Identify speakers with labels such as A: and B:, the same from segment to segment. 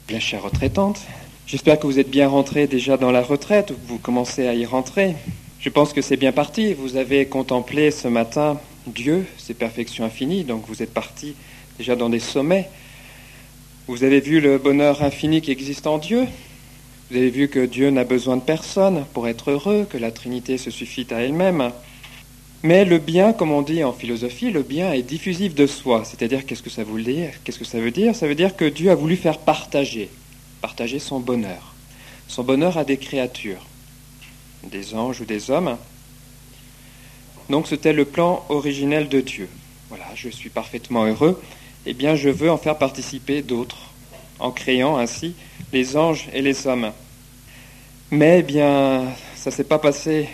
A: La chère retraitante, j'espère que vous êtes bien rentrée déjà dans la retraite, ou que vous commencez à y rentrer. Je pense que c'est bien parti. Vous avez contemplé ce matin Dieu, ses perfections infinies, donc vous êtes parti déjà dans des sommets. Vous avez vu le bonheur infini qui existe en Dieu. Vous avez vu que Dieu n'a besoin de personne pour être heureux, que la Trinité se suffit à elle-même. Mais le bien, comme on dit en philosophie, le bien est diffusif de soi. C'est-à-dire, qu'est-ce que ça veut dire ? Qu'est-ce que ça veut dire ? Ça veut dire que Dieu a voulu faire partager son bonheur à des créatures, des anges ou des hommes. Donc c'était le plan originel de Dieu. Voilà, je suis parfaitement heureux. Eh bien, je veux en faire participer d'autres, en créant ainsi les anges et les hommes. Mais, eh bien, ça ne s'est pas passé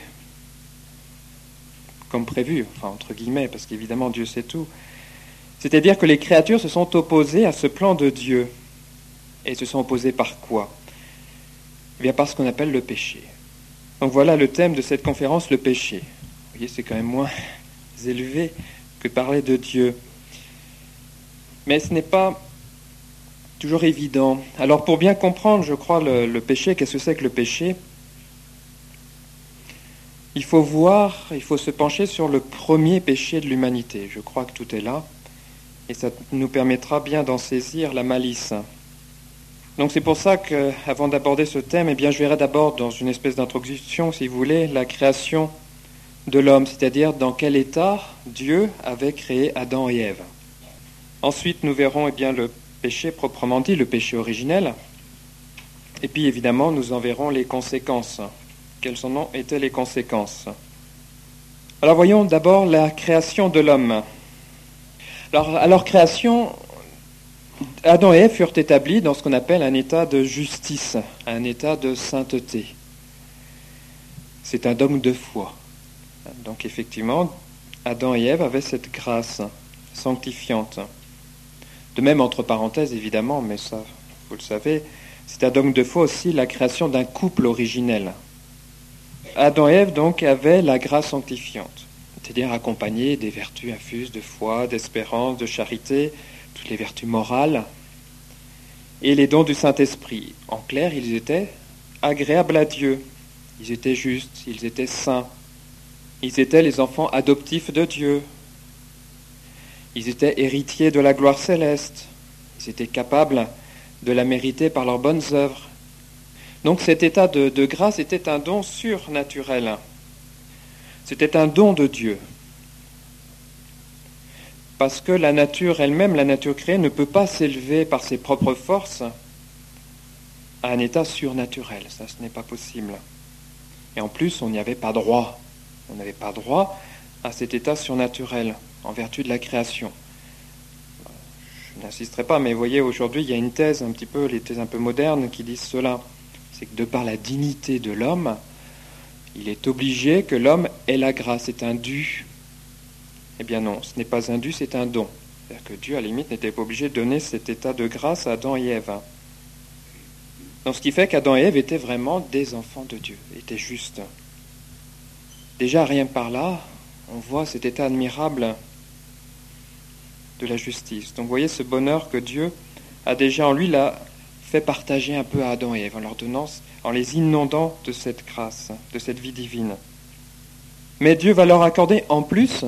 A: comme prévu, enfin entre guillemets, parce qu'évidemment Dieu sait tout. C'est-à-dire que les créatures se sont opposées à ce plan de Dieu. Et se sont opposées par quoi ? Eh bien par ce qu'on appelle le péché. Donc voilà le thème de cette conférence, le péché. Vous voyez, c'est quand même moins élevé que de parler de Dieu. Mais ce n'est pas toujours évident. Alors pour bien comprendre, je crois, le péché, qu'est-ce que c'est que le péché ? Il faut se pencher sur le premier péché de l'humanité. Je crois que tout est là, et ça nous permettra bien d'en saisir la malice. Donc c'est pour ça qu'avant d'aborder ce thème, eh bien, je verrai d'abord dans une espèce d'introduction, si vous voulez, la création de l'homme, c'est-à-dire dans quel état Dieu avait créé Adam et Ève. Ensuite, nous verrons eh bien, le péché proprement dit, le péché originel, et puis évidemment, nous en verrons les conséquences. Quelles en ont été les conséquences ? Alors voyons d'abord la création de l'homme. Alors, à leur création, Adam et Ève furent établis dans ce qu'on appelle un état de justice, un état de sainteté. C'est un dogme de foi. Donc effectivement, Adam et Ève avaient cette grâce sanctifiante. De même, entre parenthèses, évidemment, mais ça, vous le savez, c'est un dogme de foi aussi la création d'un couple originel. Adam et Ève, donc, avaient la grâce sanctifiante, c'est-à-dire accompagnés des vertus infuses de foi, d'espérance, de charité, toutes les vertus morales, et les dons du Saint-Esprit. En clair, ils étaient agréables à Dieu, ils étaient justes, ils étaient saints, ils étaient les enfants adoptifs de Dieu, ils étaient héritiers de la gloire céleste, ils étaient capables de la mériter par leurs bonnes œuvres. Donc cet état de grâce était un don surnaturel. C'était un don de Dieu. Parce que la nature elle-même, la nature créée, ne peut pas s'élever par ses propres forces à un état surnaturel. Ça, ce n'est pas possible. Et en plus, on n'y avait pas droit. On n'avait pas droit à cet état surnaturel, en vertu de la création. Je n'insisterai pas, mais vous voyez, aujourd'hui, il y a une thèse, un petit peu, les thèses un peu modernes, qui disent cela. C'est que de par la dignité de l'homme, il est obligé que l'homme ait la grâce. C'est un dû. Eh bien non, ce n'est pas un dû, c'est un don. C'est-à-dire que Dieu, à la limite, n'était pas obligé de donner cet état de grâce à Adam et Ève. Donc ce qui fait qu'Adam et Ève étaient vraiment des enfants de Dieu, étaient justes. Déjà, rien que par là, on voit cet état admirable de la justice. Donc vous voyez ce bonheur que Dieu a déjà en lui, l'a fait partager un peu à Adam et Ève, en leur donnant, en les inondant de cette grâce, de cette vie divine. Mais Dieu va leur accorder en plus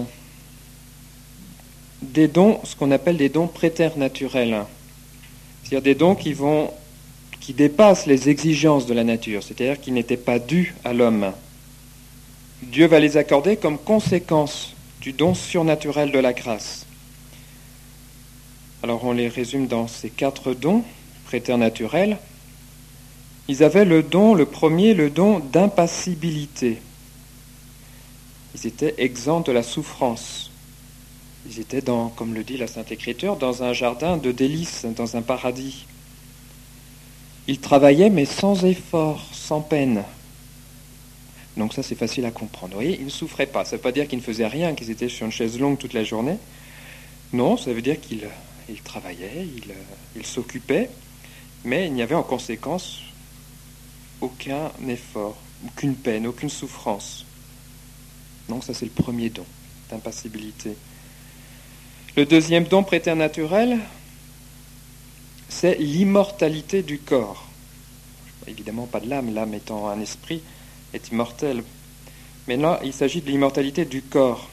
A: des dons, ce qu'on appelle des dons préternaturels. C'est-à-dire des dons qui dépassent les exigences de la nature, c'est-à-dire qui n'étaient pas dus à l'homme. Dieu va les accorder comme conséquence du don surnaturel de la grâce. Alors on les résume dans ces 4 dons préternaturels. Ils avaient le premier, le don d'impassibilité. Ils étaient exempts de la souffrance. Ils étaient comme le dit la Sainte Écriture, dans un jardin de délices, dans un paradis. Ils travaillaient, mais sans effort, sans peine. Donc ça, c'est facile à comprendre. Vous voyez, ils ne souffraient pas. Ça ne veut pas dire qu'ils ne faisaient rien, qu'ils étaient sur une chaise longue toute la journée. Non, ça veut dire qu'ils travaillaient, ils s'occupaient, mais il n'y avait en conséquence aucun effort, aucune peine, aucune souffrance. Donc ça, c'est le premier don d'impassibilité. Le deuxième don préternaturel, c'est l'immortalité du corps. Évidemment pas de l'âme, l'âme étant un esprit, est immortelle. Mais là, il s'agit de l'immortalité du corps.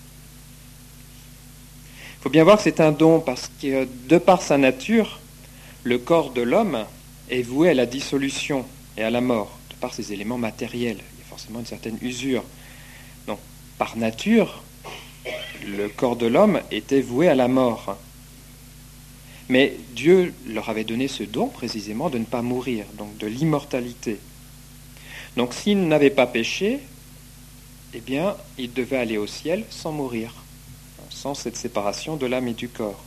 A: Il faut bien voir que c'est un don, parce que de par sa nature, le corps de l'homme est voué à la dissolution et à la mort, de par ses éléments matériels. Il y a forcément une certaine usure. Donc, par nature, le corps de l'homme était voué à la mort. Mais Dieu leur avait donné ce don précisément de ne pas mourir, donc de l'immortalité. Donc s'ils n'avaient pas péché, eh bien, ils devaient aller au ciel sans mourir, sans cette séparation de l'âme et du corps.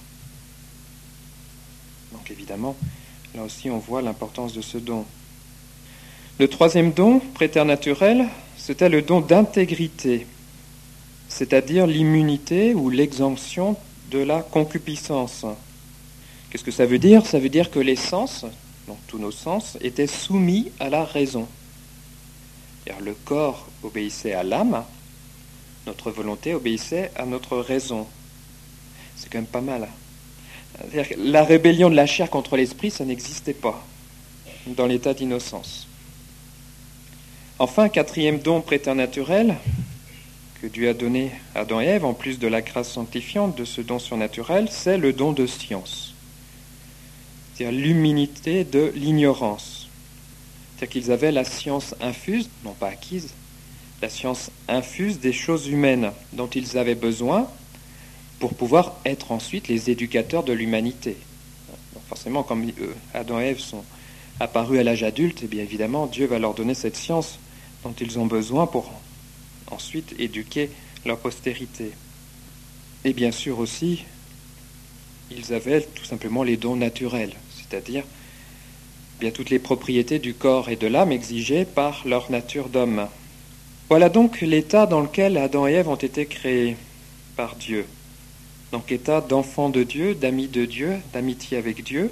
A: Donc évidemment, là aussi on voit l'importance de ce don. Le troisième don, préternaturel, c'était le don d'intégrité, c'est-à-dire l'immunité ou l'exemption de la concupiscence. Qu'est-ce que ça veut dire ? Ça veut dire que les sens, donc tous nos sens, étaient soumis à la raison. C'est-à-dire le corps obéissait à l'âme, notre volonté obéissait à notre raison. C'est quand même pas mal. C'est-à-dire que la rébellion de la chair contre l'esprit, ça n'existait pas dans l'état d'innocence. Enfin, quatrième don préternaturel que Dieu a donné à Adam et Ève, en plus de la grâce sanctifiante de ce don surnaturel, c'est le don de science. C'est-à-dire l'humilité de l'ignorance. C'est-à-dire qu'ils avaient la science infuse, non pas acquise, la science infuse des choses humaines dont ils avaient besoin pour pouvoir être ensuite les éducateurs de l'humanité. Donc forcément, comme Adam et Ève sont apparus à l'âge adulte, eh bien évidemment, Dieu va leur donner cette science dont ils ont besoin pour ensuite éduquer leur postérité. Et bien sûr aussi, ils avaient tout simplement les dons naturels, c'est-à-dire bien toutes les propriétés du corps et de l'âme exigées par leur nature d'homme. Voilà donc l'état dans lequel Adam et Ève ont été créés par Dieu. Donc état d'enfants de Dieu, d'amis de Dieu, d'amitié avec Dieu,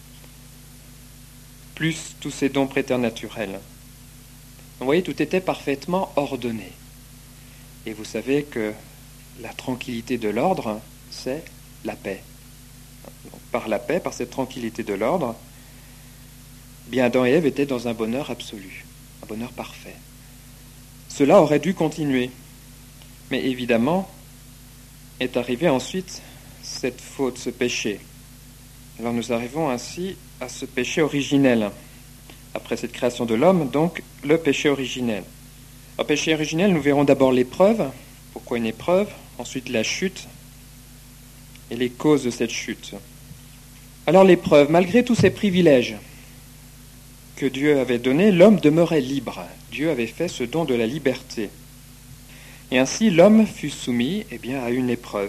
A: plus tous ces dons préternaturels. Vous voyez, tout était parfaitement ordonné. Et vous savez que la tranquillité de l'ordre, c'est la paix. Donc, par la paix, par cette tranquillité de l'ordre, bien Adam et Ève étaient dans un bonheur absolu, un bonheur parfait. Cela aurait dû continuer. Mais évidemment, est arrivée ensuite cette faute, ce péché. Alors nous arrivons ainsi à ce péché originel. Après cette création de l'homme, donc, le péché originel. Au péché originel, nous verrons d'abord l'épreuve. Pourquoi une épreuve ? Ensuite la chute et les causes de cette chute. Alors l'épreuve, malgré tous ces privilèges que Dieu avait donnés, l'homme demeurait libre. Dieu avait fait ce don de la liberté. Et ainsi l'homme fut soumis à une épreuve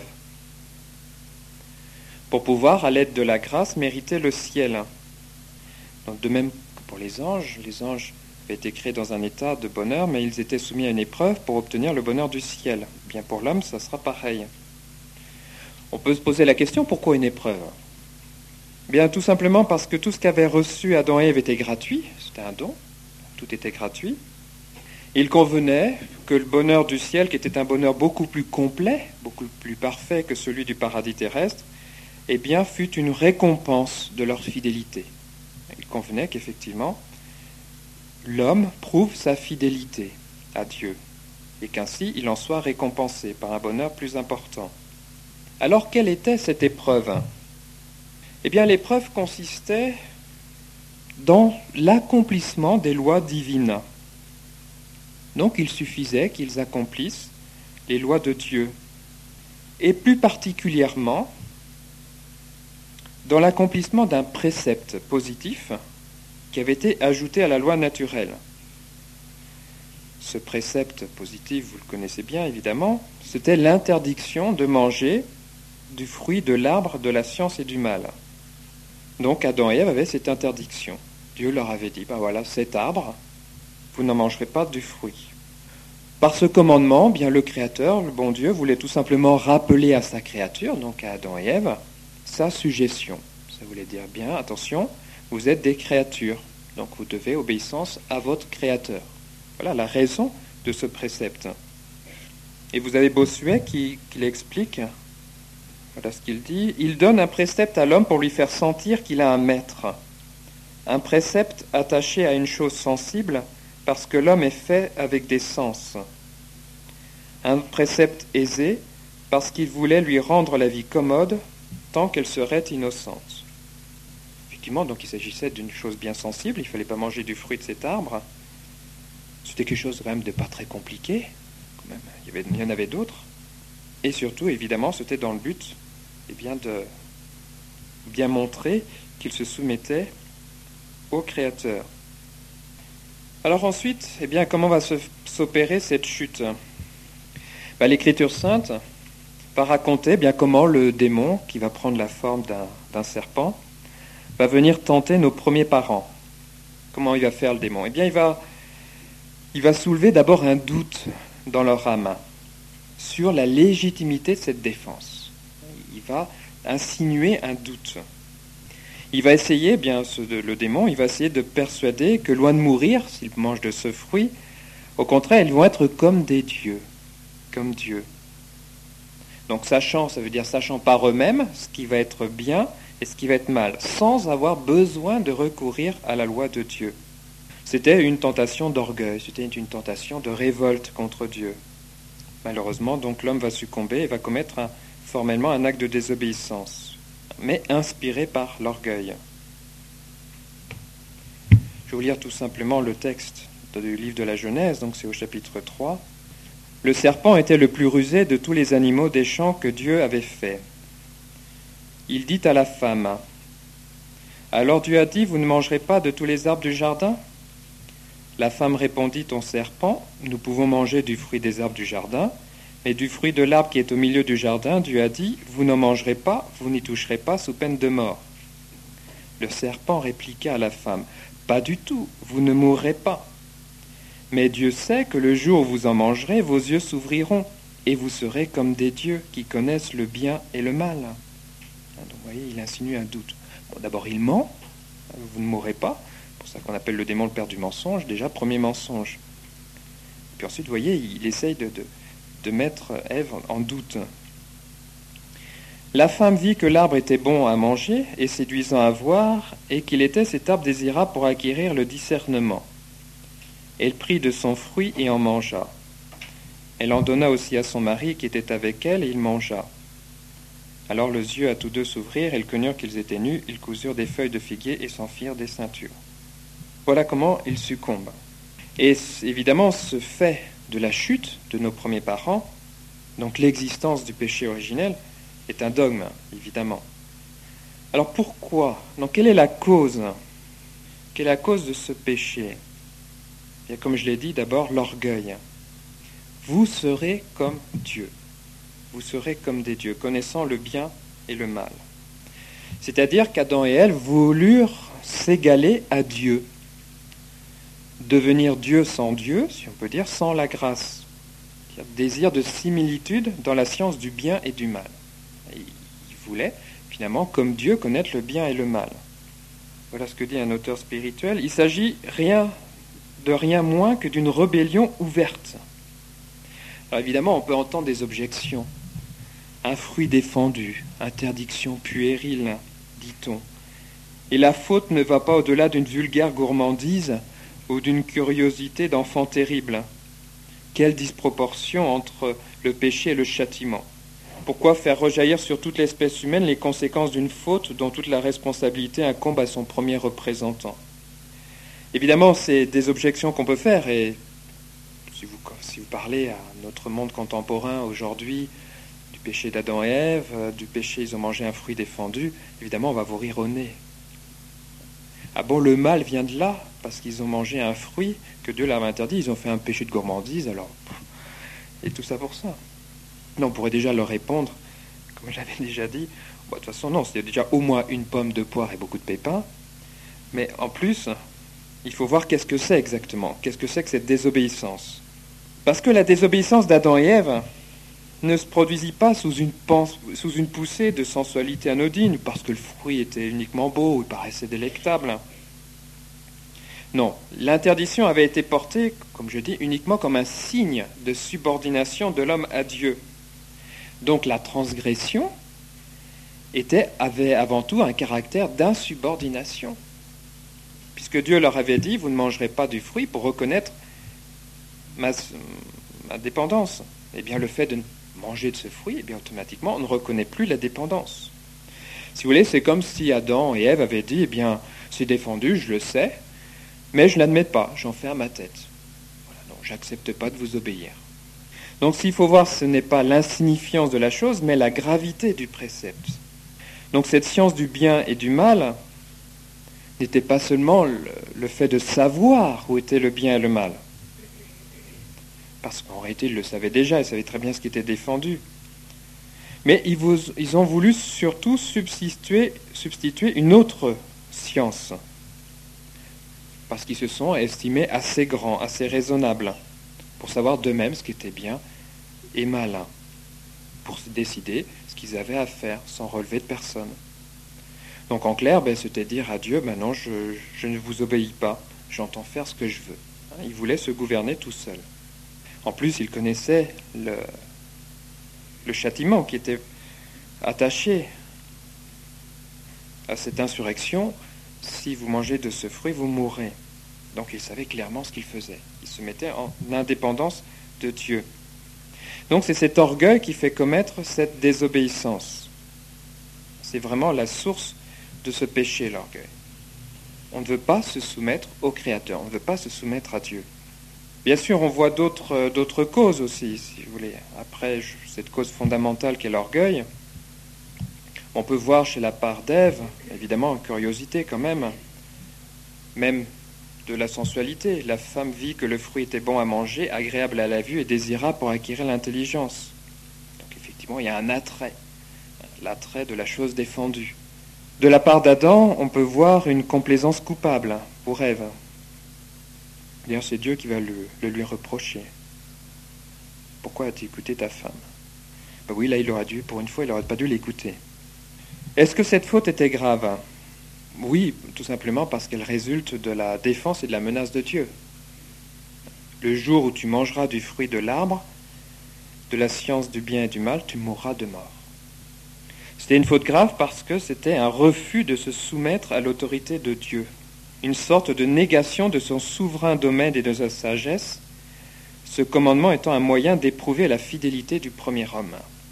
A: pour pouvoir, à l'aide de la grâce, mériter le ciel. Donc de même que pour les anges avaient été créés dans un état de bonheur, mais ils étaient soumis à une épreuve pour obtenir le bonheur du ciel. Bien pour l'homme, ça sera pareil. On peut se poser la question, pourquoi une épreuve ? Bien tout simplement parce que tout ce qu'avaient reçu Adam et Ève était gratuit, c'était un don, tout était gratuit. Il convenait que le bonheur du ciel, qui était un bonheur beaucoup plus complet, beaucoup plus parfait que celui du paradis terrestre, fût une récompense de leur fidélité. Il convenait qu'effectivement, l'homme prouve sa fidélité à Dieu, et qu'ainsi il en soit récompensé par un bonheur plus important. Alors, quelle était cette épreuve ? L'épreuve consistait dans l'accomplissement des lois divines. Donc, il suffisait qu'ils accomplissent les lois de Dieu, et plus particulièrement dans l'accomplissement d'un précepte positif qui avait été ajouté à la loi naturelle. Ce précepte positif, vous le connaissez bien évidemment, c'était l'interdiction de manger du fruit de l'arbre de la science et du mal. Donc Adam et Ève avaient cette interdiction. Dieu leur avait dit, cet arbre, vous n'en mangerez pas du fruit. Par ce commandement, le Créateur, le bon Dieu, voulait tout simplement rappeler à sa créature, donc à Adam et Ève, sa suggestion. Ça voulait dire, attention, vous êtes des créatures, donc vous devez obéissance à votre Créateur. Voilà la raison de ce précepte. Et vous avez Bossuet qui l'explique Voilà ce qu'il dit. Il donne un précepte à l'homme pour lui faire sentir qu'il a un maître. Un précepte attaché à une chose sensible parce que l'homme est fait avec des sens. Un précepte aisé parce qu'il voulait lui rendre la vie commode tant qu'elle serait innocente. Effectivement, donc il s'agissait d'une chose bien sensible, il ne fallait pas manger du fruit de cet arbre. C'était quelque chose quand même de pas très compliqué, quand même. Il y en avait d'autres. Et surtout, évidemment, c'était dans le but de bien montrer qu'il se soumettait au Créateur. Alors ensuite, comment va s'opérer cette chute ? L'Écriture sainte va raconter comment le démon, qui va prendre la forme d'un serpent, va venir tenter nos premiers parents. Comment il va faire le démon ? Il va soulever d'abord un doute dans leur âme sur la légitimité de cette défense. Il va insinuer un doute. Il va essayer, le démon, il va essayer de persuader que loin de mourir, s'ils mangent de ce fruit, au contraire, ils vont être comme des dieux, comme Dieu. Donc sachant, ça veut dire sachant par eux-mêmes ce qui va être bien et ce qui va être mal, sans avoir besoin de recourir à la loi de Dieu. C'était une tentation d'orgueil, c'était une tentation de révolte contre Dieu. Malheureusement, donc l'homme va succomber et va commettre formellement un acte de désobéissance, mais inspiré par l'orgueil. Je vais vous lire tout simplement le texte du livre de la Genèse, donc c'est au chapitre 3. Le serpent était le plus rusé de tous les animaux des champs que Dieu avait faits. Il dit à la femme, « Alors Dieu a dit, vous ne mangerez pas de tous les arbres du jardin ?» La femme répondit au serpent, « Nous pouvons manger du fruit des arbres du jardin, mais du fruit de l'arbre qui est au milieu du jardin, Dieu a dit, vous n'en mangerez pas, vous n'y toucherez pas sous peine de mort. » Le serpent répliqua à la femme, « Pas du tout, vous ne mourrez pas. Mais Dieu sait que le jour où vous en mangerez, vos yeux s'ouvriront, et vous serez comme des dieux qui connaissent le bien et le mal. » Donc vous voyez, il insinue un doute. Bon, d'abord, il ment, vous ne mourrez pas. C'est pour ça qu'on appelle le démon le père du mensonge, déjà premier mensonge. Puis ensuite, vous voyez, il essaye de mettre Ève en doute. La femme vit que l'arbre était bon à manger et séduisant à voir, et qu'il était cet arbre désirable pour acquérir le discernement. Elle prit de son fruit et en mangea. Elle en donna aussi à son mari qui était avec elle, et il mangea. Alors leurs yeux à tous deux s'ouvrirent, ils connurent qu'ils étaient nus, ils cousurent des feuilles de figuier et s'en firent des ceintures. Voilà comment ils succombent. Et évidemment, ce fait de la chute de nos premiers parents, donc l'existence du péché originel, est un dogme, évidemment. Alors pourquoi ? Donc quelle est la cause ? Quelle est la cause de ce péché ? Bien, comme je l'ai dit, d'abord l'orgueil. Vous serez comme Dieu. Vous serez comme des dieux, connaissant le bien et le mal. C'est-à-dire qu'Adam et Ève voulurent s'égaler à Dieu. Devenir Dieu sans Dieu, si on peut dire, sans la grâce. Désir de similitude dans la science du bien et du mal. Ils voulaient, finalement, comme Dieu, connaître le bien et le mal. Voilà ce que dit un auteur spirituel. Il s'agit de rien moins que d'une rébellion ouverte. Alors évidemment, on peut entendre des objections. Un fruit défendu, interdiction puérile, dit-on. Et la faute ne va pas au-delà d'une vulgaire gourmandise ou d'une curiosité d'enfant terrible. Quelle disproportion entre le péché et le châtiment. Pourquoi faire rejaillir sur toute l'espèce humaine les conséquences d'une faute dont toute la responsabilité incombe à son premier représentant ? Évidemment, c'est des objections qu'on peut faire, et si vous parlez à notre monde contemporain aujourd'hui du péché d'Adam et Ève, du péché ils ont mangé un fruit défendu, évidemment on va vous rire au nez. Ah bon, le mal vient de là, parce qu'ils ont mangé un fruit que Dieu leur a interdit, ils ont fait un péché de gourmandise, alors, et tout ça pour ça. Non, on pourrait déjà leur répondre, comme je l'avais déjà dit, de toute façon non, c'est déjà au moins une pomme de poire et beaucoup de pépins, mais en plus, il faut voir qu'est-ce que c'est exactement, qu'est-ce que c'est que cette désobéissance. Parce que la désobéissance d'Adam et Ève ne se produisit pas sous une poussée de sensualité anodine, parce que le fruit était uniquement beau, il paraissait délectable. Non, l'interdiction avait été portée, comme je dis, uniquement comme un signe de subordination de l'homme à Dieu. Donc la transgression avait avant tout un caractère d'insubordination. Puisque Dieu leur avait dit, vous ne mangerez pas du fruit pour reconnaître ma dépendance. Eh bien, le fait de manger de ce fruit, eh bien, automatiquement, on ne reconnaît plus la dépendance. Si vous voulez, c'est comme si Adam et Ève avaient dit, eh bien, c'est défendu, je le sais, mais je ne l'admets pas, j'en ferme ma tête. Voilà, donc, j'accepte pas de vous obéir. Donc, s'il faut voir, ce n'est pas l'insignifiance de la chose, mais la gravité du précepte. Donc, cette science du bien et du mal n'était pas seulement le fait de savoir où était le bien et le mal. Parce qu'en réalité, ils le savaient déjà, ils savaient très bien ce qui était défendu. Mais ils ont voulu surtout substituer une autre science. Parce qu'ils se sont estimés assez grands, assez raisonnables, pour savoir d'eux-mêmes ce qui était bien et mal, pour décider ce qu'ils avaient à faire, sans relever de personne. Donc en clair, c'était dire à Dieu, non, je ne vous obéis pas, j'entends faire ce que je veux. Ils voulaient se gouverner tout seuls. En plus, ils connaissaient le châtiment qui était attaché à cette insurrection. Si vous mangez de ce fruit, vous mourrez. Donc ils savaient clairement ce qu'ils faisaient. Ils se mettaient en indépendance de Dieu. Donc c'est cet orgueil qui fait commettre cette désobéissance. C'est vraiment la source de ce péché, l'orgueil. On ne veut pas se soumettre au Créateur, on ne veut pas se soumettre à Dieu. Bien sûr, on voit d'autres causes aussi, si vous voulez. Après cette cause fondamentale qu'est l'orgueil, on peut voir chez la part d'Ève, évidemment, une curiosité quand même de la sensualité. La femme vit que le fruit était bon à manger, agréable à la vue et désirable pour acquérir l'intelligence. Donc effectivement, il y a un attrait, l'attrait de la chose défendue. De la part d'Adam, on peut voir une complaisance coupable pour Ève. D'ailleurs, c'est Dieu qui va le lui reprocher. Pourquoi as-tu écouté ta femme ? Oui, là, pour une fois, il n'aurait pas dû l'écouter. Est-ce que cette faute était grave ? Oui, tout simplement parce qu'elle résulte de la défense et de la menace de Dieu. Le jour où tu mangeras du fruit de l'arbre, de la science du bien et du mal, tu mourras de mort. C'était une faute grave parce que c'était un refus de se soumettre à l'autorité de Dieu. Une sorte de négation de son souverain domaine et de sa sagesse, ce commandement étant un moyen d'éprouver la fidélité du premier homme.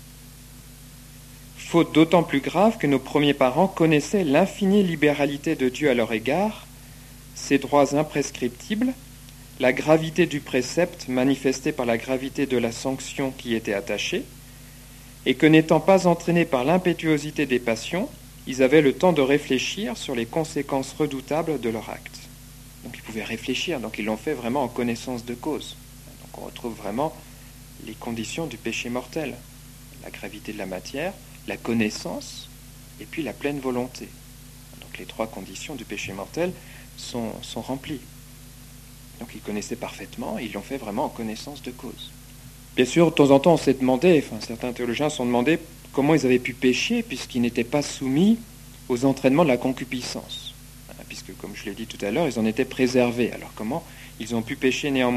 A: Faute d'autant plus grave que nos premiers parents connaissaient l'infinie libéralité de Dieu à leur égard, ses droits imprescriptibles, la gravité du précepte manifestée par la gravité de la sanction qui y était attachée, et que n'étant pas entraînés par l'impétuosité des passions, ils avaient le temps de réfléchir sur les conséquences redoutables de leur acte. Donc ils pouvaient réfléchir, donc ils l'ont fait vraiment en connaissance de cause. Donc on retrouve vraiment les conditions du péché mortel. La gravité de la matière, la connaissance, et puis la pleine volonté. Donc les trois conditions du péché mortel sont remplies. Donc ils connaissaient parfaitement, ils l'ont fait vraiment en connaissance de cause. Bien sûr, de temps en temps, on s'est demandé, certains théologiens se sont demandé comment ils avaient pu pécher puisqu'ils n'étaient pas soumis aux entraînements de la concupiscence. Puisque, comme je l'ai dit tout à l'heure, ils en étaient préservés. Alors comment ils ont pu pécher néanmoins ?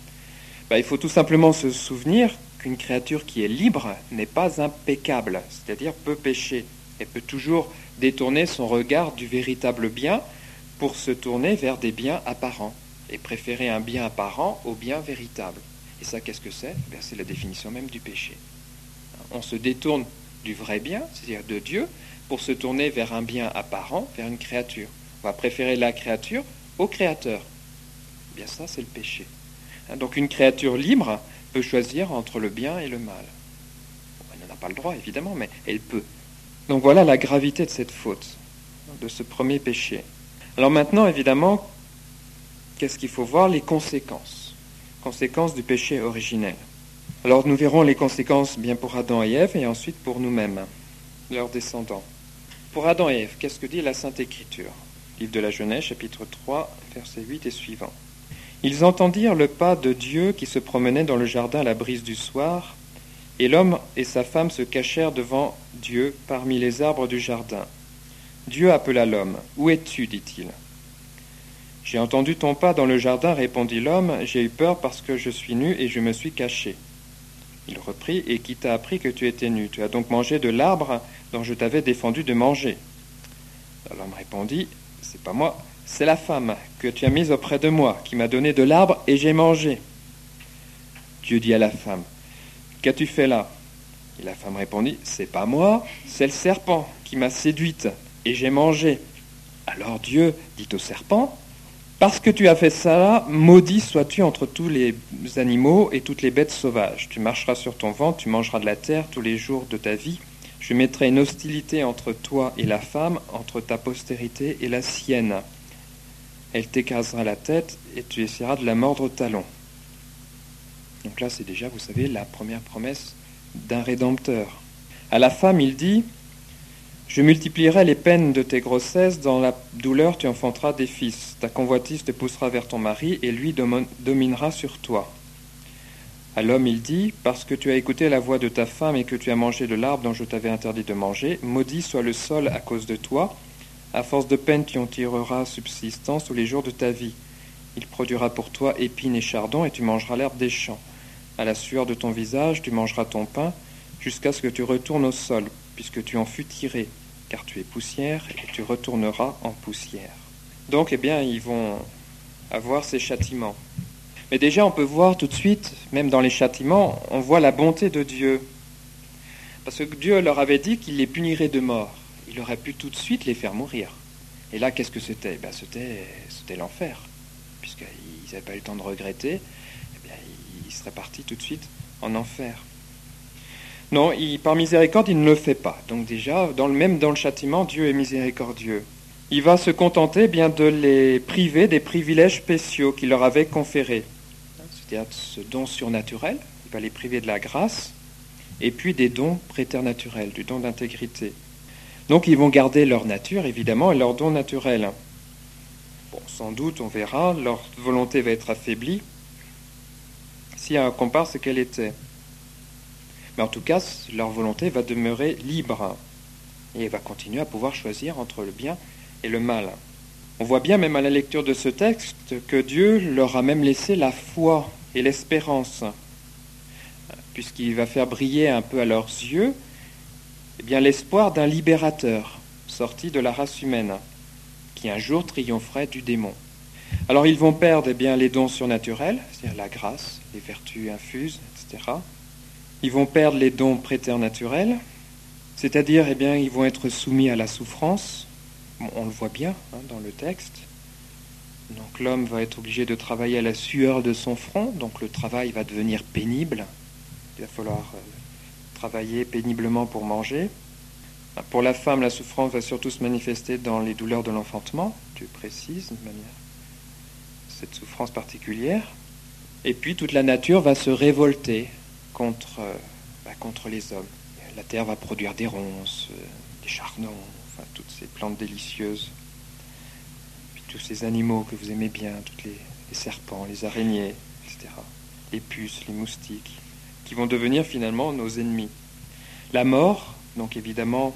A: Il faut tout simplement se souvenir qu'une créature qui est libre n'est pas impeccable, c'est-à-dire peut pécher et peut toujours détourner son regard du véritable bien pour se tourner vers des biens apparents et préférer un bien apparent au bien véritable. Et ça, qu'est-ce que c'est ? C'est la définition même du péché. On se détourne du vrai bien, c'est-à-dire de Dieu, pour se tourner vers un bien apparent, vers une créature. On va préférer la créature au créateur. Ça, c'est le péché. Donc une créature libre peut choisir entre le bien et le mal. Elle n'en a pas le droit, évidemment, mais elle peut. Donc voilà la gravité de cette faute, de ce premier péché. Alors maintenant, évidemment, qu'est-ce qu'il faut voir ? Les conséquences du péché originel. Alors nous verrons les conséquences bien pour Adam et Ève et ensuite pour nous-mêmes, leurs descendants. Pour Adam et Ève, qu'est-ce que dit la Sainte Écriture ? Livre de la Genèse, chapitre 3, versets 8 et suivants. Ils entendirent le pas de Dieu qui se promenait dans le jardin à la brise du soir, et l'homme et sa femme se cachèrent devant Dieu parmi les arbres du jardin. Dieu appela l'homme. « Où es-tu » dit-il. « J'ai entendu ton pas dans le jardin, répondit l'homme, j'ai eu peur parce que je suis nu et je me suis caché. » Il reprit, « Et qui t'a appris que tu étais nu? Tu as donc mangé de l'arbre dont je t'avais défendu de manger. » Alors l'homme répondit, « C'est pas moi, c'est la femme que tu as mise auprès de moi, qui m'a donné de l'arbre et j'ai mangé. » Dieu dit à la femme, « Qu'as-tu fait là ?» Et la femme répondit, « C'est pas moi, c'est le serpent qui m'a séduite et j'ai mangé. » Alors Dieu dit au serpent, « Parce que tu as fait ça, maudit sois-tu entre tous les animaux et toutes les bêtes sauvages. Tu marcheras sur ton ventre, tu mangeras de la terre tous les jours de ta vie. Je mettrai une hostilité entre toi et la femme, entre ta postérité et la sienne. Elle t'écrasera la tête et tu essaieras de la mordre au talon. » Donc là, c'est déjà, vous savez, la première promesse d'un rédempteur. À la femme, il dit, « Je multiplierai les peines de tes grossesses, dans la douleur tu enfanteras des fils. Ta convoitise te poussera vers ton mari, et lui dominera sur toi. » À l'homme, il dit, « Parce que tu as écouté la voix de ta femme et que tu as mangé de l'arbre dont je t'avais interdit de manger, maudit soit le sol à cause de toi. À force de peine, tu en tireras subsistance tous les jours de ta vie. Il produira pour toi épines et chardons, et tu mangeras l'herbe des champs. À la sueur de ton visage, tu mangeras ton pain, jusqu'à ce que tu retournes au sol, puisque tu en fus tiré, car tu es poussière, et tu retourneras en poussière. » Donc, ils vont avoir ces châtiments. Mais déjà, on peut voir tout de suite, même dans les châtiments, on voit la bonté de Dieu. Parce que Dieu leur avait dit qu'il les punirait de mort. Il aurait pu tout de suite les faire mourir. Et là, qu'est-ce que c'était ? C'était l'enfer. Puisqu'ils n'avaient pas eu le temps de regretter, ils seraient partis tout de suite en enfer. Non, par miséricorde, il ne le fait pas. Donc déjà, même dans le châtiment, Dieu est miséricordieux. Il va se contenter de les priver des privilèges spéciaux qu'il leur avait conférés. C'est-à-dire ce don surnaturel, il va les priver de la grâce, et puis des dons préternaturels, du don d'intégrité. Donc ils vont garder leur nature, évidemment, et leur don naturel. Bon, sans doute, on verra, leur volonté va être affaiblie. Si on compare ce qu'elle était. Mais en tout cas, leur volonté va demeurer libre. Et elle va continuer à pouvoir choisir entre le bien et le mal. On voit bien, même à la lecture de ce texte, que Dieu leur a même laissé la foi et l'espérance. Puisqu'il va faire briller un peu à leurs yeux l'espoir d'un libérateur sorti de la race humaine, qui un jour triompherait du démon. Alors ils vont perdre les dons surnaturels, c'est-à-dire la grâce, les vertus infuses, etc. Ils vont perdre les dons préternaturels, c'est-à-dire ils vont être soumis à la souffrance. Bon, on le voit bien dans le texte. Donc l'homme va être obligé de travailler à la sueur de son front, donc le travail va devenir pénible. Il va falloir travailler péniblement pour manger. Pour la femme, la souffrance va surtout se manifester dans les douleurs de l'enfantement, Dieu précise de manière cette souffrance particulière. Et puis toute la nature va se révolter contre les hommes. La terre va produire des ronces, des chardons, toutes ces plantes délicieuses. Puis tous ces animaux que vous aimez bien, tous les serpents, les araignées, etc. Les puces, les moustiques, qui vont devenir finalement nos ennemis. La mort, donc évidemment,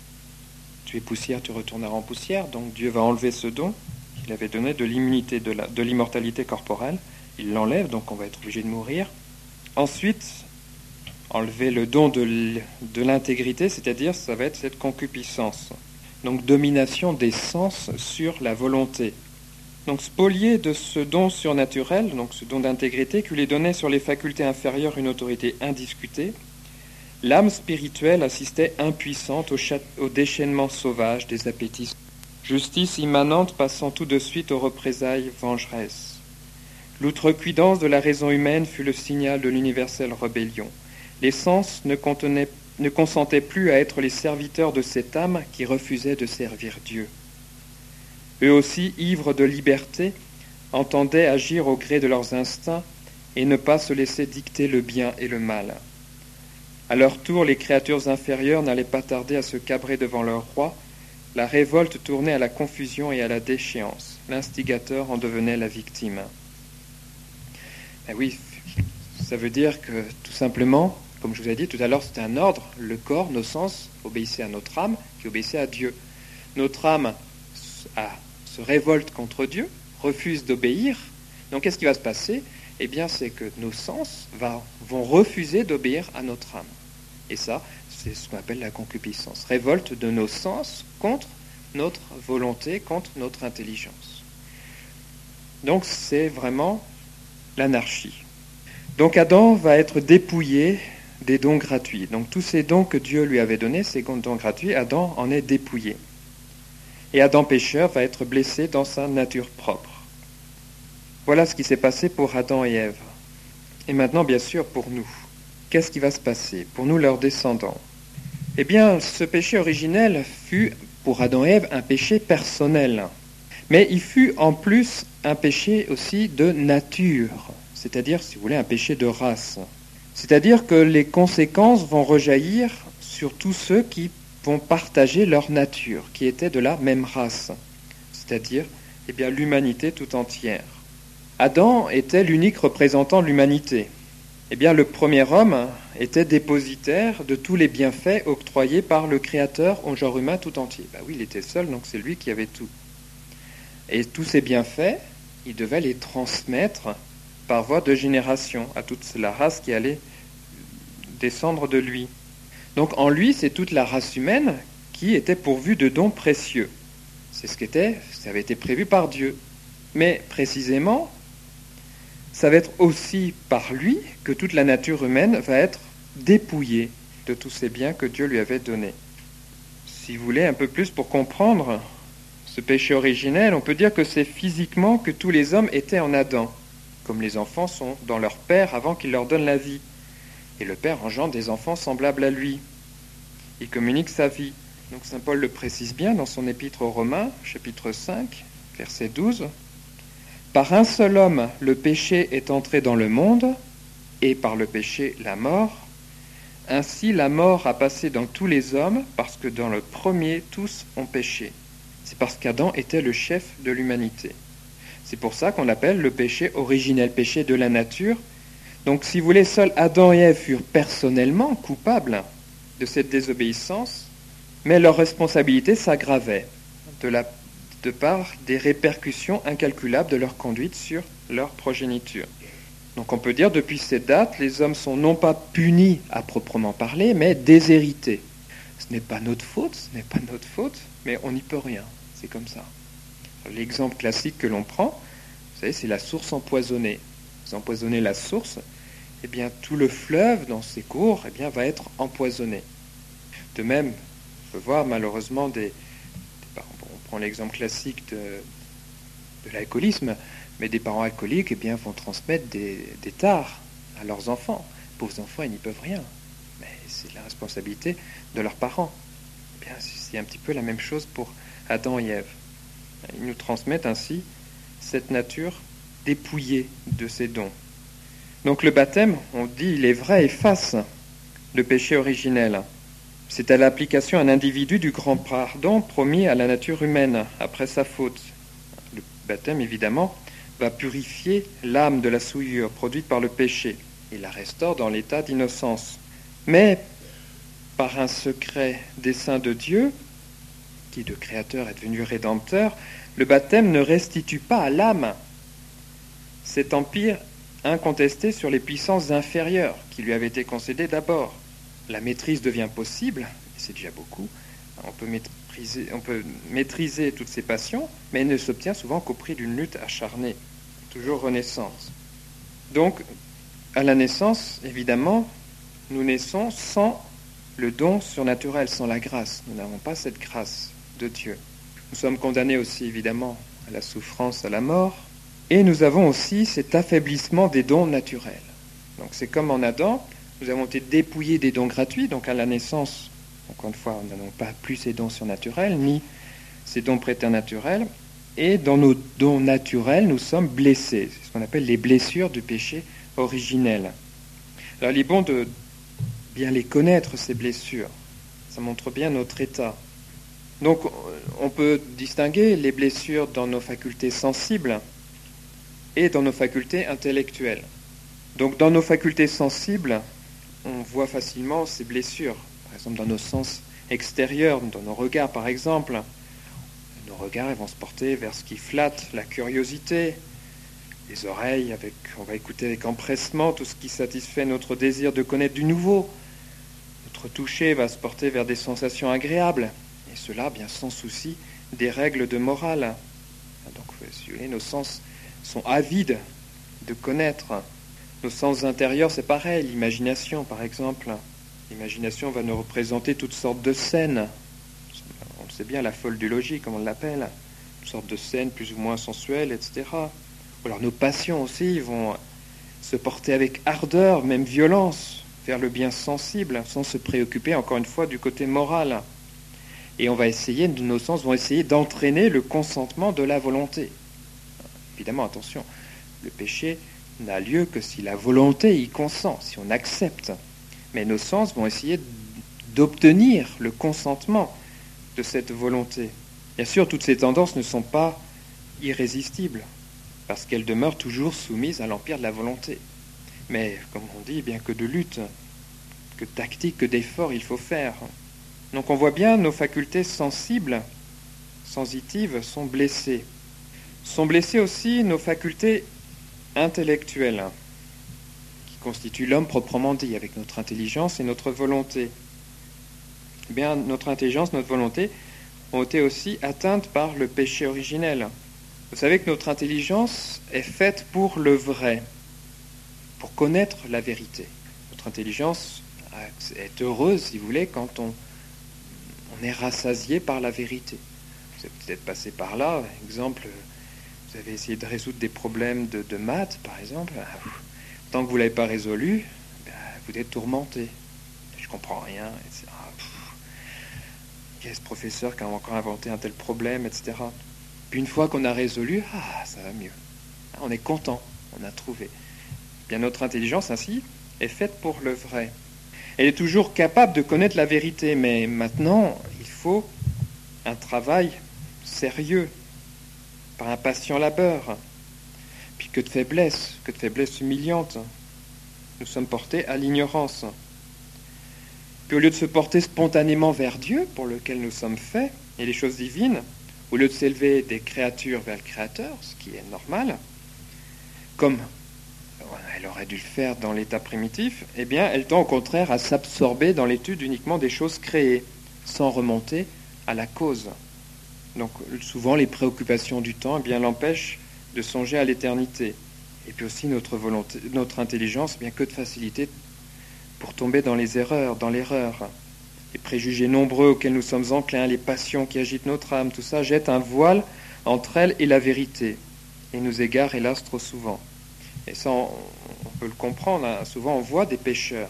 A: tu es poussière, tu retourneras en poussière, donc Dieu va enlever ce don qu'il avait donné de l'immunité, de l'immortalité corporelle. Il l'enlève, donc on va être obligé de mourir. Ensuite, enlever le don de l'intégrité, c'est-à-dire ça va être cette concupiscence. Donc domination des sens sur la volonté. Donc spolié de ce don surnaturel, donc ce don d'intégrité qui lui donnait sur les facultés inférieures une autorité indiscutée, l'âme spirituelle assistait impuissante au déchaînement sauvage des appétits. Justice immanente passant tout de suite aux représailles vengeresses. L'outrecuidance de la raison humaine fut le signal de l'universelle rébellion. Les sens ne consentaient plus à être les serviteurs de cette âme qui refusait de servir Dieu. Eux aussi, ivres de liberté, entendaient agir au gré de leurs instincts et ne pas se laisser dicter le bien et le mal. À leur tour, les créatures inférieures n'allaient pas tarder à se cabrer devant leur roi. La révolte tournait à la confusion et à la déchéance. L'instigateur en devenait la victime. Oui, ça veut dire que, tout simplement, comme je vous ai dit tout à l'heure, c'était un ordre. Le corps, nos sens, obéissaient à notre âme, qui obéissait à Dieu. Notre âme se révolte contre Dieu, refuse d'obéir. Donc, qu'est-ce qui va se passer ? eh bien, c'est que nos sens vont refuser d'obéir à notre âme. Et ça, c'est ce qu'on appelle la concupiscence. Révolte de nos sens contre notre volonté, contre notre intelligence. Donc, c'est vraiment l'anarchie. Donc, Adam va être dépouillé des dons gratuits. Donc, tous ces dons que Dieu lui avait donnés, ces dons gratuits, Adam en est dépouillé. Et Adam pécheur va être blessé dans sa nature propre. Voilà ce qui s'est passé pour Adam et Ève. Et maintenant, bien sûr, pour nous. Qu'est-ce qui va se passer pour nous, leurs descendants? Eh bien, ce péché originel fut, pour Adam et Ève, un péché personnel. Mais il fut en plus un péché aussi de nature, c'est-à-dire, si vous voulez, un péché de race. C'est-à-dire que les conséquences vont rejaillir sur tous ceux qui vont partager leur nature, qui étaient de la même race, c'est-à-dire eh bien, l'humanité tout entière. Adam était l'unique représentant de l'humanité. Eh bien, le premier homme était dépositaire de tous les bienfaits octroyés par le Créateur au genre humain tout entier. Ben oui, il était seul, donc c'est lui qui avait tout. Et tous ces bienfaits, il devait les transmettre par voie de génération à toute la race qui allait descendre de lui. Donc en lui, c'est toute la race humaine qui était pourvue de dons précieux. C'est ça avait été prévu par Dieu. Mais précisément, ça va être aussi par lui que toute la nature humaine va être dépouillée de tous ces biens que Dieu lui avait donnés. Si vous voulez un peu plus pour comprendre ce péché originel, on peut dire que c'est physiquement que tous les hommes étaient en Adam, comme les enfants sont dans leur père avant qu'il leur donne la vie. Et le père engendre des enfants semblables à lui. Il communique sa vie. Donc saint Paul le précise bien dans son épître aux Romains, chapitre 5, verset 12. Par un seul homme, le péché est entré dans le monde, et par le péché, la mort. Ainsi, la mort a passé dans tous les hommes, parce que dans le premier, tous ont péché. C'est parce qu'Adam était le chef de l'humanité. C'est pour ça qu'on l'appelle le péché originel, péché de la nature. Donc, si vous voulez, seuls Adam et Ève furent personnellement coupables de cette désobéissance, mais leur responsabilité s'aggravait de par des répercussions incalculables de leur conduite sur leur progéniture. Donc on peut dire, depuis cette date, les hommes sont non pas punis à proprement parler, mais déshérités. Ce n'est pas notre faute, mais on n'y peut rien, c'est comme ça. L'exemple classique que l'on prend, vous savez, c'est la source empoisonnée. Vous empoisonnez la source, eh bien tout le fleuve dans ses cours eh bien, va être empoisonné. De même, on peut voir malheureusement on prend l'exemple classique de l'alcoolisme, mais des parents alcooliques eh bien, vont transmettre des tares à leurs enfants. Les pauvres enfants, ils n'y peuvent rien. Mais c'est la responsabilité de leurs parents. Eh bien, c'est un petit peu la même chose pour Adam et Ève. Ils nous transmettent ainsi cette nature dépouillée de ses dons. Donc le baptême, on dit, il est vrai, efface le péché originel. C'est à l'application à un individu du grand pardon promis à la nature humaine après sa faute. Le baptême, évidemment, va purifier l'âme de la souillure produite par le péché et la restaure dans l'état d'innocence. Mais par un secret dessein de Dieu, qui de créateur est devenu rédempteur, le baptême ne restitue pas à l'âme cet empire incontesté sur les puissances inférieures qui lui avaient été concédées d'abord. La maîtrise devient possible, et c'est déjà beaucoup. On peut maîtriser toutes ces passions, mais elle ne s'obtient souvent qu'au prix d'une lutte acharnée, toujours renaissance. Donc, à la naissance, évidemment, nous naissons sans le don surnaturel, sans la grâce. Nous n'avons pas cette grâce de Dieu. Nous sommes condamnés aussi, évidemment, à la souffrance, à la mort, et nous avons aussi cet affaiblissement des dons naturels. Donc c'est comme en Adam, nous avons été dépouillés des dons gratuits, donc à la naissance, encore une fois, nous n'avons pas plus ces dons surnaturels, ni ces dons préternaturels, et dans nos dons naturels, nous sommes blessés. C'est ce qu'on appelle les blessures du péché originel. Alors il est bon de bien les connaître, ces blessures. Ça montre bien notre état. Donc on peut distinguer les blessures dans nos facultés sensibles et dans nos facultés intellectuelles. Donc dans nos facultés sensibles, on voit facilement ces blessures. Par exemple, dans nos sens extérieurs, dans nos regards par exemple. Nos regards vont se porter vers ce qui flatte la curiosité, les oreilles, on va écouter avec empressement tout ce qui satisfait notre désir de connaître du nouveau. Notre toucher va se porter vers des sensations agréables, et cela, bien sans souci des règles de morale. Donc, si vous voulez, nos sens sont avides de connaître. Nos sens intérieurs, c'est pareil. L'imagination, par exemple. L'imagination va nous représenter toutes sortes de scènes. On le sait bien, la folle du logis, comme on l'appelle. Toutes sortes de scènes plus ou moins sensuelles, etc. Ou alors nos passions aussi vont se porter avec ardeur, même violence, vers le bien sensible, sans se préoccuper, encore une fois, du côté moral. Et on va essayer, nos sens vont essayer d'entraîner le consentement de la volonté. Évidemment, attention, le péché n'a lieu que si la volonté y consent, si on accepte. Mais nos sens vont essayer d'obtenir le consentement de cette volonté. Bien sûr, toutes ces tendances ne sont pas irrésistibles, parce qu'elles demeurent toujours soumises à l'empire de la volonté. Mais, comme on dit, bien que de lutte, que de tactique, que d'efforts il faut faire. Donc on voit bien nos facultés sensibles, sensitives, sont blessées. Sont blessées aussi nos facultés intellectuelles, qui constituent l'homme proprement dit, avec notre intelligence et notre volonté. Eh bien, notre intelligence, notre volonté ont été aussi atteintes par le péché originel. Vous savez que notre intelligence est faite pour le vrai, pour connaître la vérité. Notre intelligence est heureuse, si vous voulez, quand on est rassasié par la vérité. Vous êtes peut-être passé par là, exemple, vous avez essayé de résoudre des problèmes de maths, par exemple. Tant que vous ne l'avez pas résolu, vous êtes tourmenté. Je ne comprends rien, etc. Qui est ce professeur qui a encore inventé un tel problème, etc. Puis une fois qu'on a résolu, ça va mieux. On est content, on a trouvé. Bien, notre intelligence, ainsi, est faite pour le vrai. Elle est toujours capable de connaître la vérité, mais maintenant, il faut un travail sérieux, par un patient labeur. Puis que de faiblesse humiliante. Nous sommes portés à l'ignorance. Puis au lieu de se porter spontanément vers Dieu, pour lequel nous sommes faits, et les choses divines, au lieu de s'élever des créatures vers le Créateur, ce qui est normal, comme elle aurait dû le faire dans l'état primitif, eh bien, elle tend au contraire à s'absorber dans l'étude uniquement des choses créées, sans remonter à la cause. Donc, souvent, les préoccupations du temps, eh bien, l'empêchent de songer à l'éternité. Et puis aussi, notre volonté, notre intelligence, bien que de facilité pour tomber dans les erreurs, dans l'erreur. Les préjugés nombreux auxquels nous sommes enclins, les passions qui agitent notre âme, tout ça jette un voile entre elles et la vérité, et nous égare, hélas, trop souvent. Et ça, on peut le comprendre, hein. Souvent on voit des pécheurs.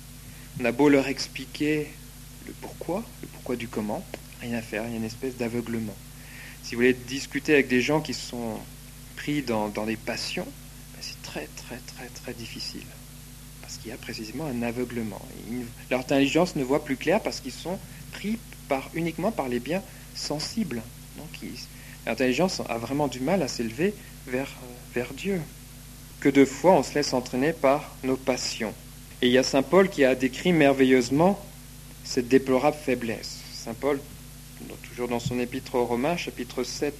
A: On a beau leur expliquer le pourquoi du comment, rien à faire, il y a une espèce d'aveuglement. Si vous voulez discuter avec des gens qui sont pris dans des passions, c'est très, très, très, très difficile. Parce qu'il y a précisément un aveuglement. Leur intelligence ne voit plus clair parce qu'ils sont pris uniquement par les biens sensibles. Donc l'intelligence a vraiment du mal à s'élever vers Dieu. Que de fois on se laisse entraîner par nos passions. Et il y a saint Paul qui a décrit merveilleusement cette déplorable faiblesse. Saint Paul, toujours dans son épître aux Romains, chapitre 7,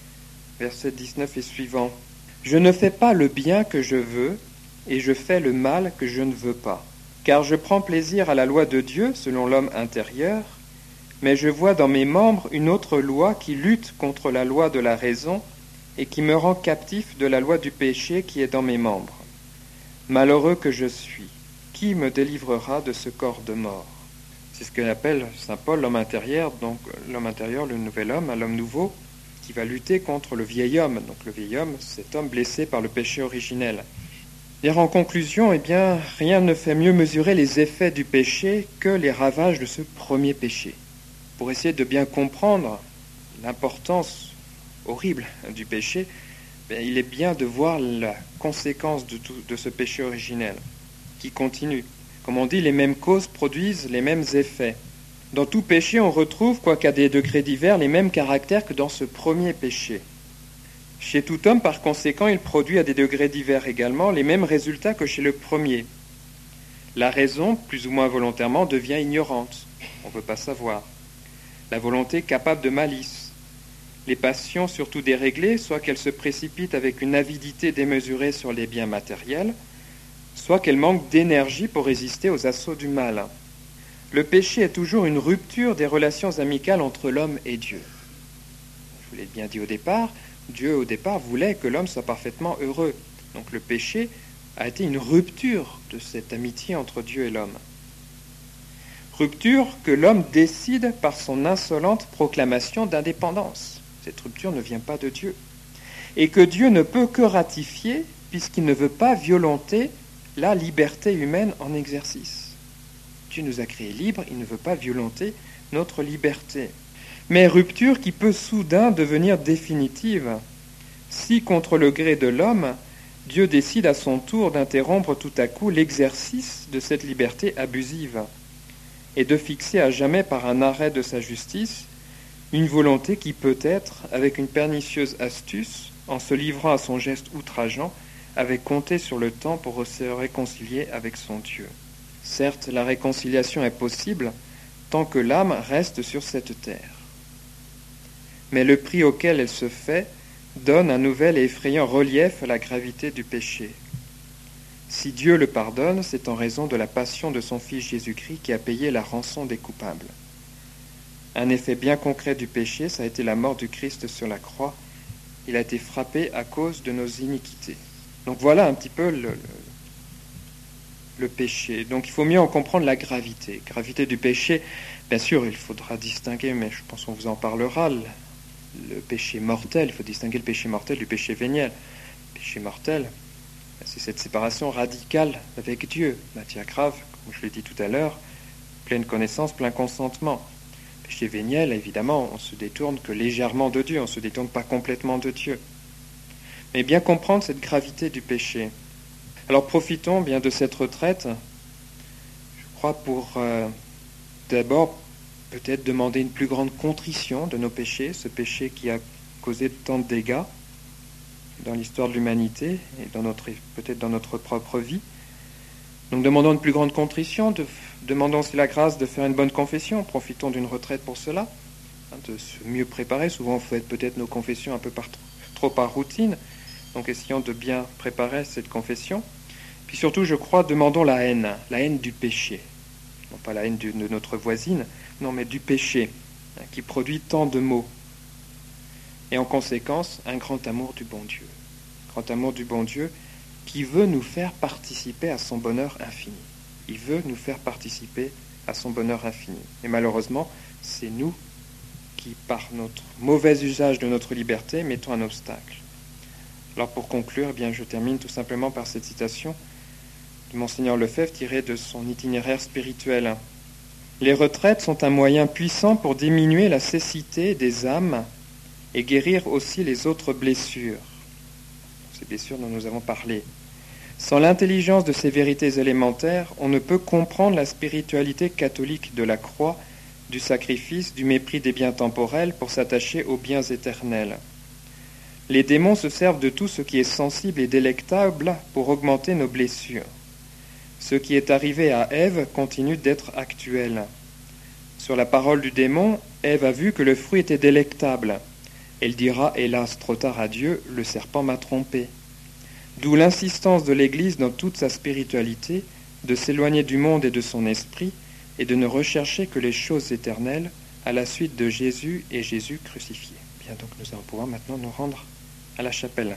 A: verset 19 et suivant. « Je ne fais pas le bien que je veux, et je fais le mal que je ne veux pas. Car je prends plaisir à la loi de Dieu, selon l'homme intérieur, mais je vois dans mes membres une autre loi qui lutte contre la loi de la raison et qui me rend captif de la loi du péché qui est dans mes membres. Malheureux que je suis, qui me délivrera de ce corps de mort ?» C'est ce qu'appelle saint Paul l'homme intérieur, donc l'homme intérieur, le nouvel homme, l'homme nouveau, qui va lutter contre le vieil homme. Donc le vieil homme, cet homme blessé par le péché originel. Et en conclusion, eh bien, rien ne fait mieux mesurer les effets du péché que les ravages de ce premier péché. Pour essayer de bien comprendre l'importance horrible du péché, il est bien de voir la conséquence de ce péché originel, qui continue. Comme on dit, les mêmes causes produisent les mêmes effets. Dans tout péché, on retrouve, quoiqu'à des degrés divers, les mêmes caractères que dans ce premier péché. Chez tout homme, par conséquent, il produit à des degrés divers également les mêmes résultats que chez le premier. La raison, plus ou moins volontairement, devient ignorante. On ne veut pas savoir. La volonté capable de malice. les passions surtout déréglées, soit qu'elles se précipitent avec une avidité démesurée sur les biens matériels, soit qu'elles manquent d'énergie pour résister aux assauts du mal. Le péché est toujours une rupture des relations amicales entre l'homme et Dieu. Je vous l'ai bien dit au départ, Dieu au départ voulait que l'homme soit parfaitement heureux. Donc le péché a été une rupture de cette amitié entre Dieu et l'homme. Rupture que l'homme décide par son insolente proclamation d'indépendance. Cette rupture ne vient pas de Dieu. Et que Dieu ne peut que ratifier puisqu'il ne veut pas violenter la liberté humaine en exercice. Dieu nous a créés libres, il ne veut pas violenter notre liberté. Mais rupture qui peut soudain devenir définitive si, contre le gré de l'homme, Dieu décide à son tour d'interrompre tout à coup l'exercice de cette liberté abusive et de fixer à jamais par un arrêt de sa justice une volonté qui peut-être, avec une pernicieuse astuce, en se livrant à son geste outrageant, avait compté sur le temps pour se réconcilier avec son Dieu. Certes, la réconciliation est possible tant que l'âme reste sur cette terre. Mais le prix auquel elle se fait donne un nouvel et effrayant relief à la gravité du péché. Si Dieu le pardonne, c'est en raison de la passion de son Fils Jésus-Christ qui a payé la rançon des coupables. Un effet bien concret du péché, ça a été la mort du Christ sur la croix. Il a été frappé à cause de nos iniquités. Donc voilà un petit peu le péché. Donc il faut mieux en comprendre la gravité. Gravité du péché, bien sûr, il faudra distinguer, mais je pense qu'on vous en parlera, le péché mortel. Il faut distinguer le péché mortel du péché véniel. Le péché mortel, c'est cette séparation radicale avec Dieu. Matière grave, comme je l'ai dit tout à l'heure, pleine connaissance, plein consentement. Péché véniel, évidemment, on se détourne que légèrement de Dieu, on ne se détourne pas complètement de Dieu. Mais bien comprendre cette gravité du péché. Alors profitons bien de cette retraite, je crois, pour d'abord peut-être demander une plus grande contrition de nos péchés, ce péché qui a causé tant de dégâts dans l'histoire de l'humanité et peut-être dans notre propre vie. Donc demandons une plus grande contrition, demandons aussi la grâce de faire une bonne confession, profitons d'une retraite pour cela, de se mieux préparer. Souvent on fait peut-être nos confessions un peu trop par routine, donc essayons de bien préparer cette confession. Puis surtout, je crois, demandons la haine du péché. Non pas la haine de notre voisine, non mais du péché, qui produit tant de maux. Et en conséquence, un grand amour du bon Dieu. Grand amour du bon Dieu qui veut nous faire participer à son bonheur infini. Il veut nous faire participer à son bonheur infini. Et malheureusement, c'est nous qui, par notre mauvais usage de notre liberté, mettons un obstacle. Alors pour conclure, eh bien, je termine tout simplement par cette citation de Monseigneur Lefebvre tirée de son itinéraire spirituel. Les retraites sont un moyen puissant pour diminuer la cécité des âmes et guérir aussi les autres blessures. Ces blessures dont nous avons parlé. Sans l'intelligence de ces vérités élémentaires, on ne peut comprendre la spiritualité catholique de la croix, du sacrifice, du mépris des biens temporels pour s'attacher aux biens éternels. Les démons se servent de tout ce qui est sensible et délectable pour augmenter nos blessures. Ce qui est arrivé à Ève continue d'être actuel. Sur la parole du démon, Ève a vu que le fruit était délectable. Elle dira, hélas, trop tard à Dieu, le serpent m'a trompé. D'où l'insistance de l'Église dans toute sa spiritualité de s'éloigner du monde et de son esprit et de ne rechercher que les choses éternelles à la suite de Jésus et Jésus crucifié. Bien, donc nous allons pouvoir maintenant nous rendre à la chapelle.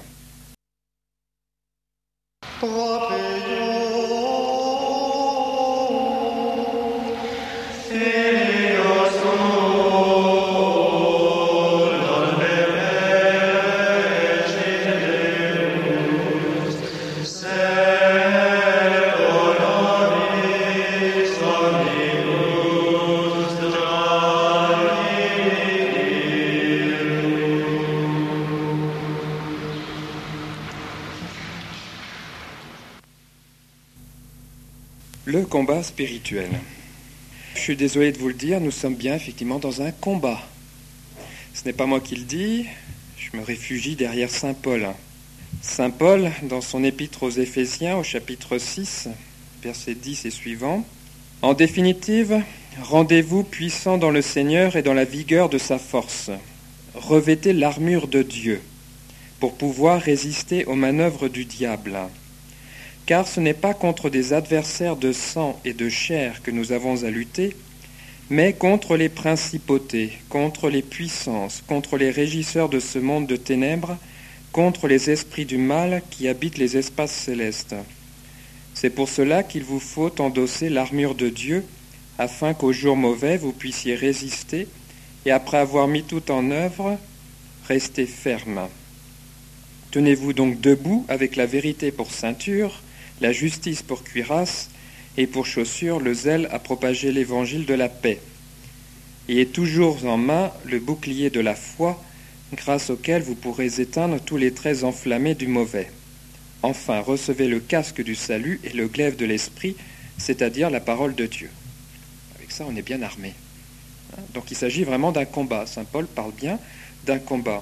A: Le combat spirituel. Je suis désolé de vous le dire, nous sommes bien effectivement dans un combat. Ce n'est pas moi qui le dis, je me réfugie derrière saint Paul. Saint Paul, dans son épître aux Éphésiens, au chapitre 6, versets 10 et suivants, « En définitive, rendez-vous puissants dans le Seigneur et dans la vigueur de sa force. revêtez l'armure de Dieu pour pouvoir résister aux manœuvres du diable. Car ce n'est pas contre des adversaires de sang et de chair que nous avons à lutter, mais contre les principautés, contre les puissances, contre les régisseurs de ce monde de ténèbres, contre les esprits du mal qui habitent les espaces célestes. C'est pour cela qu'il vous faut endosser l'armure de Dieu, afin qu'au jour mauvais vous puissiez résister, et après avoir mis tout en œuvre, rester ferme. Tenez-vous donc debout avec la vérité pour ceinture, la justice pour cuirasse, et pour chaussure le zèle à propager l'évangile de la paix. Ayez toujours en main le bouclier de la foi, grâce auquel vous pourrez éteindre tous les traits enflammés du mauvais. Enfin, recevez le casque du salut et le glaive de l'esprit, c'est-à-dire la parole de Dieu. Avec ça, on est bien armé. Donc il s'agit vraiment d'un combat. Saint Paul parle bien d'un combat.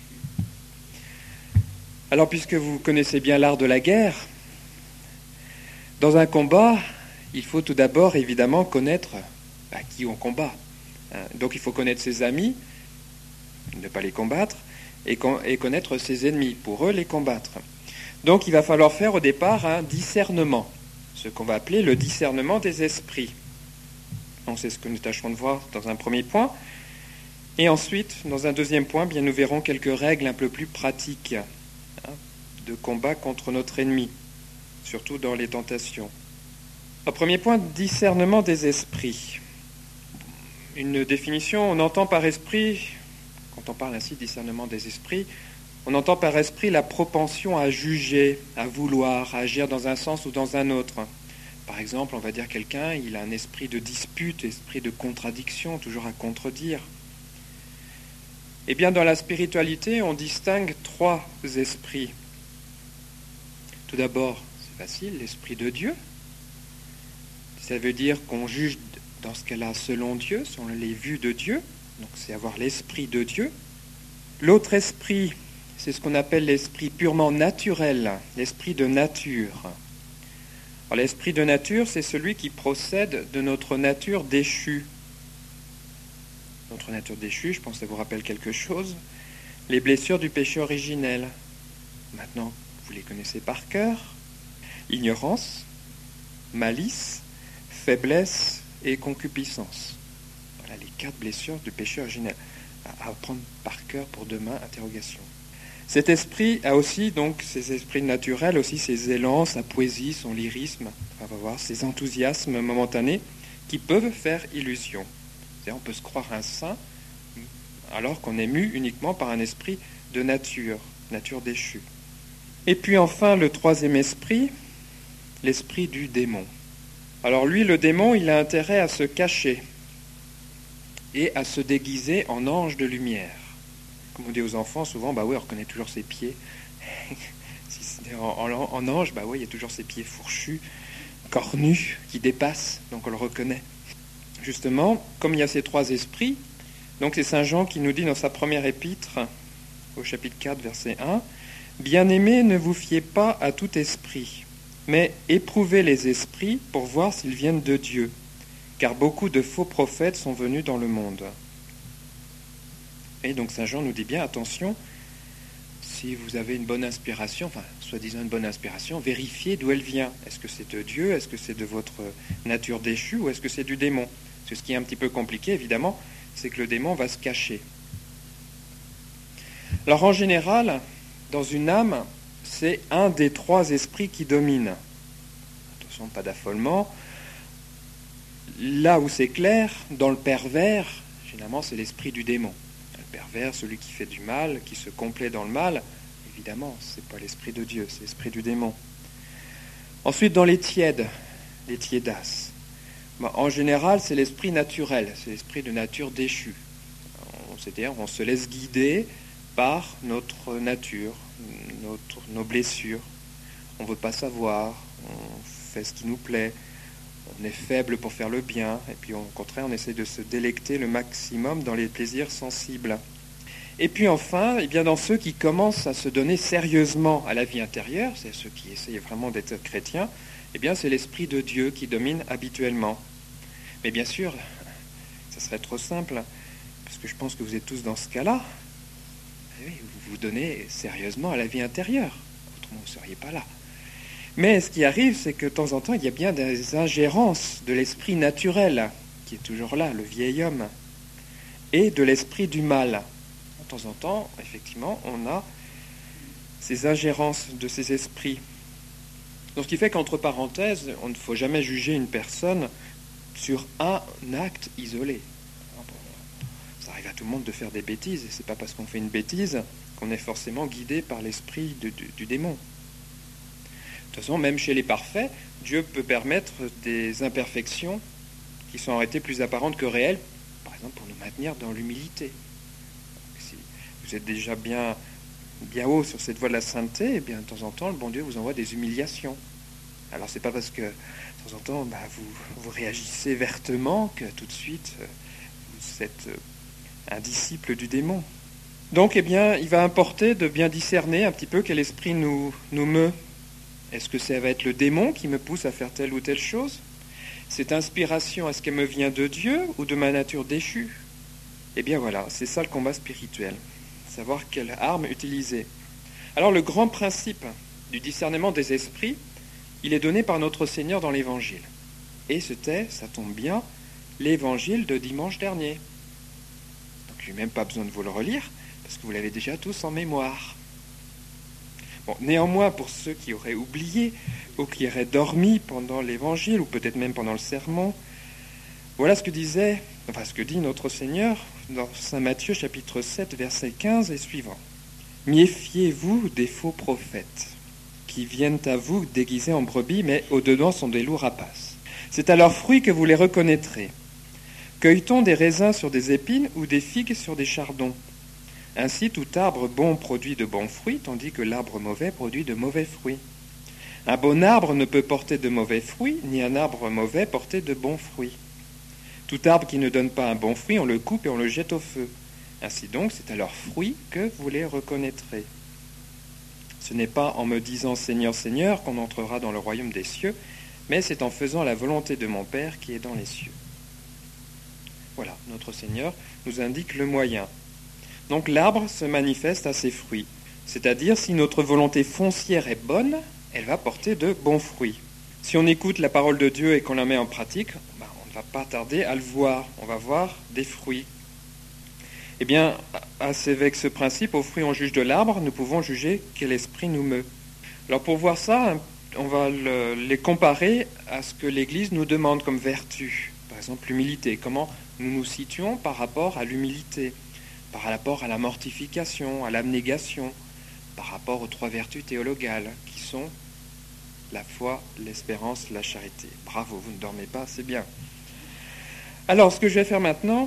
A: Alors, puisque vous connaissez bien l'art de la guerre, dans un combat, il faut tout d'abord, évidemment, connaître qui on combat. Donc il faut connaître ses amis, ne pas les combattre, et connaître ses ennemis, pour eux les combattre. Donc il va falloir faire au départ un discernement, ce qu'on va appeler le discernement des esprits. Donc c'est ce que nous tâcherons de voir dans un premier point. Et ensuite, dans un deuxième point, bien, nous verrons quelques règles un peu plus pratiques de combat contre notre ennemi, surtout dans les tentations. Au premier point, discernement des esprits. Une définition, on entend par esprit, quand on parle ainsi de discernement des esprits, on entend par esprit la propension à juger, à vouloir, à agir dans un sens ou dans un autre. Par exemple, on va dire quelqu'un, il a un esprit de dispute, esprit de contradiction, toujours à contredire. Eh bien, dans la spiritualité, on distingue 3 esprits. Tout d'abord, c'est facile, l'esprit de Dieu. Ça veut dire qu'on juge dans ce qu'elle a selon Dieu, selon les vues de Dieu. Donc c'est avoir l'esprit de Dieu. L'autre esprit, c'est ce qu'on appelle l'esprit purement naturel, l'esprit de nature. Alors, l'esprit de nature, c'est celui qui procède de notre nature déchue. Notre nature déchue, je pense que ça vous rappelle quelque chose. Les blessures du péché originel. Maintenant, vous les connaissez par cœur. Ignorance, malice, faiblesse et concupiscence. Voilà les 4 blessures du péché originel. À apprendre par cœur pour demain, interrogation. Cet esprit a aussi, donc, ces esprits naturels, aussi ses élans, sa poésie, son lyrisme, on va voir, ses enthousiasmes momentanés qui peuvent faire illusion. C'est-à-dire, on peut se croire un saint alors qu'on est mu uniquement par un esprit de nature déchue. Et puis enfin, le 3e esprit, l'esprit du démon. Alors lui, le démon, il a intérêt à se cacher et à se déguiser en ange de lumière. Comme on dit aux enfants, souvent, on reconnaît toujours ses pieds. Si c'est en ange, il y a toujours ses pieds fourchus, cornus, qui dépassent, donc on le reconnaît. Justement, comme il y a ces 3 esprits, donc c'est Saint Jean qui nous dit dans sa première épître, au chapitre 4, verset 1, « Bien-aimés, ne vous fiez pas à tout esprit, mais éprouvez les esprits pour voir s'ils viennent de Dieu, car beaucoup de faux prophètes sont venus dans le monde. » Et donc Saint Jean nous dit bien, attention, si vous avez une bonne inspiration, soi-disant une bonne inspiration, vérifiez d'où elle vient. Est-ce que c'est de Dieu? Est-ce que c'est de votre nature déchue? Ou est-ce que c'est du démon? Parce que ce qui est un petit peu compliqué, évidemment, c'est que le démon va se cacher. Alors en général, dans une âme, c'est un des 3 esprits qui domine. Attention, pas d'affolement. Là où c'est clair, dans le pervers, généralement c'est l'esprit du démon. Le pervers, celui qui fait du mal, qui se complaît dans le mal, évidemment, ce n'est pas l'esprit de Dieu, c'est l'esprit du démon. Ensuite, dans les tièdes, les tiédasses, en général, c'est l'esprit naturel, c'est l'esprit de nature déchue. C'est-à-dire, on se laisse guider par notre nature, nos blessures. On ne veut pas savoir, on fait ce qui nous plaît, on est faible pour faire le bien, et puis au contraire, on essaie de se délecter le maximum dans les plaisirs sensibles. Et puis enfin, dans ceux qui commencent à se donner sérieusement à la vie intérieure, c'est ceux qui essayent vraiment d'être chrétiens, c'est l'esprit de Dieu qui domine habituellement. Mais bien sûr, ça serait trop simple, parce que je pense que vous êtes tous dans ce cas-là. oui, vous vous donnez sérieusement à la vie intérieure. Autrement, vous ne seriez pas là. Mais ce qui arrive, c'est que de temps en temps, il y a bien des ingérences de l'esprit naturel, qui est toujours là, le vieil homme, et de l'esprit du mal. De temps en temps, effectivement, on a ces ingérences de ces esprits. Donc, ce qui fait qu'entre parenthèses, on ne faut jamais juger une personne sur un acte isolé. Ça arrive à tout le monde de faire des bêtises, et c'est pas parce qu'on fait une bêtise qu'on est forcément guidé par l'esprit du démon. De toute façon, même chez les parfaits, Dieu peut permettre des imperfections qui sont en réalité plus apparentes que réelles, par exemple pour nous maintenir dans l'humilité. Si vous êtes déjà bien haut sur cette voie de la sainteté, eh bien, de temps en temps, le bon Dieu vous envoie des humiliations. Alors, c'est pas parce que, de temps en temps, vous réagissez vertement que tout de suite, vous êtes un disciple du démon. Donc, eh bien, il va importer de bien discerner un petit peu quel esprit nous meut. Est-ce que ça va être le démon qui me pousse à faire telle ou telle chose? Cette inspiration, est-ce qu'elle me vient de Dieu ou de ma nature déchue? Eh bien voilà, c'est ça le combat spirituel. Savoir quelle arme utiliser. Alors le grand principe du discernement des esprits, il est donné par notre Seigneur dans l'Évangile. Et c'était, ça tombe bien, l'Évangile de dimanche dernier. Donc je n'ai même pas besoin de vous le relire, parce que vous l'avez déjà tous en mémoire. Bon, néanmoins, pour ceux qui auraient oublié ou qui auraient dormi pendant l'Évangile, ou peut-être même pendant le sermon, voilà ce que dit notre Seigneur dans Saint Matthieu chapitre 7, verset 15 et suivant. « Méfiez-vous des faux prophètes, qui viennent à vous déguisés en brebis, mais au-dedans sont des loups rapaces. C'est à leurs fruits que vous les reconnaîtrez. Cueille-t-on des raisins sur des épines ou des figues sur des chardons ? Ainsi, tout arbre bon produit de bons fruits, tandis que l'arbre mauvais produit de mauvais fruits. Un bon arbre ne peut porter de mauvais fruits, ni un arbre mauvais porter de bons fruits. Tout arbre qui ne donne pas un bon fruit, on le coupe et on le jette au feu. Ainsi donc, c'est à leurs fruits que vous les reconnaîtrez. Ce n'est pas en me disant « Seigneur, Seigneur » qu'on entrera dans le royaume des cieux, mais c'est en faisant la volonté de mon Père qui est dans les cieux. Voilà, notre Seigneur nous indique le moyen. Donc l'arbre se manifeste à ses fruits. C'est-à-dire, si notre volonté foncière est bonne, elle va porter de bons fruits. Si on écoute la parole de Dieu et qu'on la met en pratique, on ne va pas tarder à le voir. On va voir des fruits. Eh bien, avec ce principe, aux fruits on juge de l'arbre, nous pouvons juger quel esprit nous meut. Alors pour voir ça, on va les comparer à ce que l'Église nous demande comme vertu. Par exemple, l'humilité. Comment nous nous situons par rapport à l'humilité, par rapport à la mortification, à l'abnégation, par rapport aux 3 vertus théologales qui sont la foi, l'espérance, la charité. Bravo, vous ne dormez pas, c'est bien. Alors, ce que je vais faire maintenant,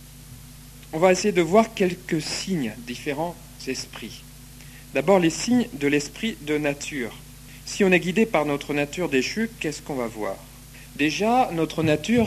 A: on va essayer de voir quelques signes différents esprits. D'abord, les signes de l'esprit de nature. Si on est guidé par notre nature déchue, qu'est-ce qu'on va voir? Déjà, notre nature,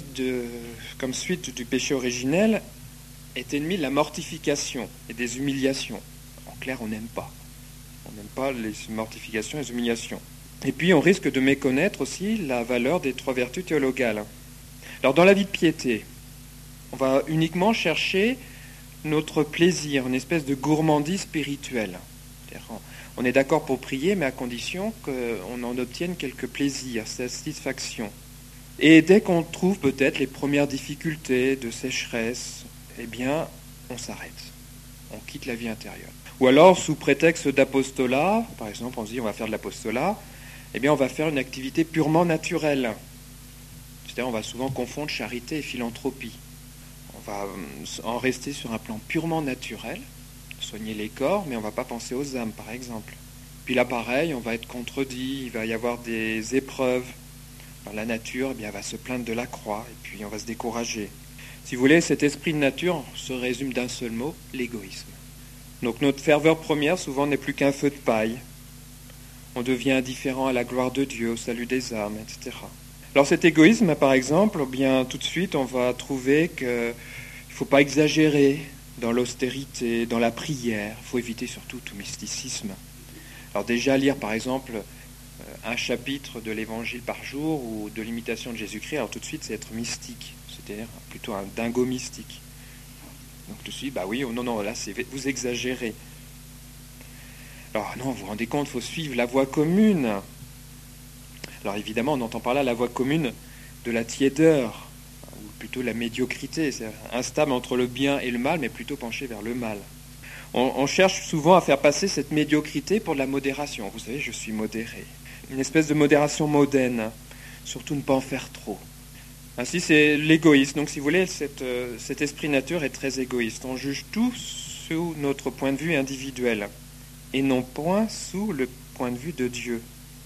A: comme suite du péché originel, est ennemie de la mortification et des humiliations. En clair, on n'aime pas. On n'aime pas les mortifications et les humiliations. Et puis, on risque de méconnaître aussi la valeur des 3 vertus théologales. Alors, dans la vie de piété, on va uniquement chercher notre plaisir, une espèce de gourmandise spirituelle. On est d'accord pour prier, mais à condition qu'on en obtienne quelques plaisirs, satisfaction. Et dès qu'on trouve peut-être les premières difficultés de sécheresse, eh bien, on s'arrête. On quitte la vie intérieure. Ou alors, sous prétexte d'apostolat, par exemple, on se dit on va faire de l'apostolat, eh bien, on va faire une activité purement naturelle. C'est-à-dire, on va souvent confondre charité et philanthropie. On va en rester sur un plan purement naturel, soigner les corps, mais on ne va pas penser aux âmes, par exemple. Puis là, pareil, on va être contredit, il va y avoir des épreuves. Alors, la nature, eh bien, elle va se plaindre de la croix, et puis on va se décourager. Si vous voulez, cet esprit de nature se résume d'un seul mot, l'égoïsme. Donc notre ferveur première, souvent, n'est plus qu'un feu de paille. On devient indifférent à la gloire de Dieu, au salut des âmes, etc. Alors cet égoïsme, par exemple, eh bien, tout de suite, on va trouver qu'il ne faut pas exagérer dans l'austérité, dans la prière. Il faut éviter surtout tout mysticisme. Alors déjà, lire, par exemple, un chapitre de l'Évangile par jour ou de l'imitation de Jésus-Christ, alors tout de suite, c'est être mystique, c'est-à-dire plutôt un dingo mystique. Donc tout de suite, bah oui, oh non, là, vous exagérez. Alors non, vous vous rendez compte, il faut suivre la voie commune. Alors évidemment, on entend par là la voie commune de la tiédeur, ou plutôt la médiocrité, c'est instable entre le bien et le mal, mais plutôt penché vers le mal. On cherche souvent à faire passer cette médiocrité pour de la modération. Vous savez, je suis modéré. Une espèce de modération mondaine, surtout ne pas en faire trop. Ainsi, c'est l'égoïsme. Donc, si vous voulez, cet esprit nature est très égoïste. On juge tout sous notre point de vue individuel, et non point sous le point de vue de Dieu.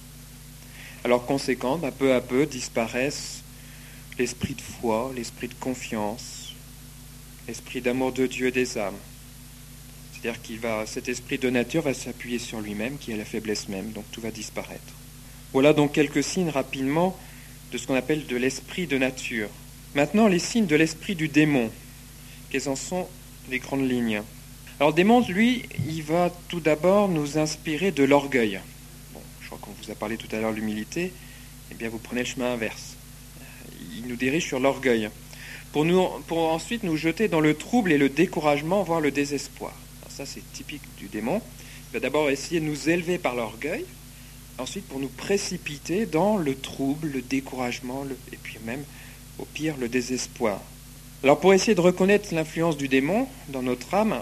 A: Alors, conséquent, peu à peu disparaissent l'esprit de foi, l'esprit de confiance, l'esprit d'amour de Dieu et des âmes. C'est-à-dire cet esprit de nature va s'appuyer sur lui-même, qui est la faiblesse même, donc tout va disparaître. Voilà donc quelques signes rapidement de ce qu'on appelle de l'esprit de nature. Maintenant, les signes de l'esprit du démon. Quelles en sont les grandes lignes? Alors, le démon, lui, il va tout d'abord nous inspirer de l'orgueil. Bon, je crois qu'on vous a parlé tout à l'heure de l'humilité. Eh bien, vous prenez le chemin inverse. Il nous dirige sur l'orgueil, pour ensuite nous jeter dans le trouble et le découragement, voire le désespoir. Alors ça, c'est typique du démon. Il va d'abord essayer de nous élever par l'orgueil, ensuite pour nous précipiter dans le trouble, le découragement, et puis même, au pire, le désespoir. Alors pour essayer de reconnaître l'influence du démon dans notre âme,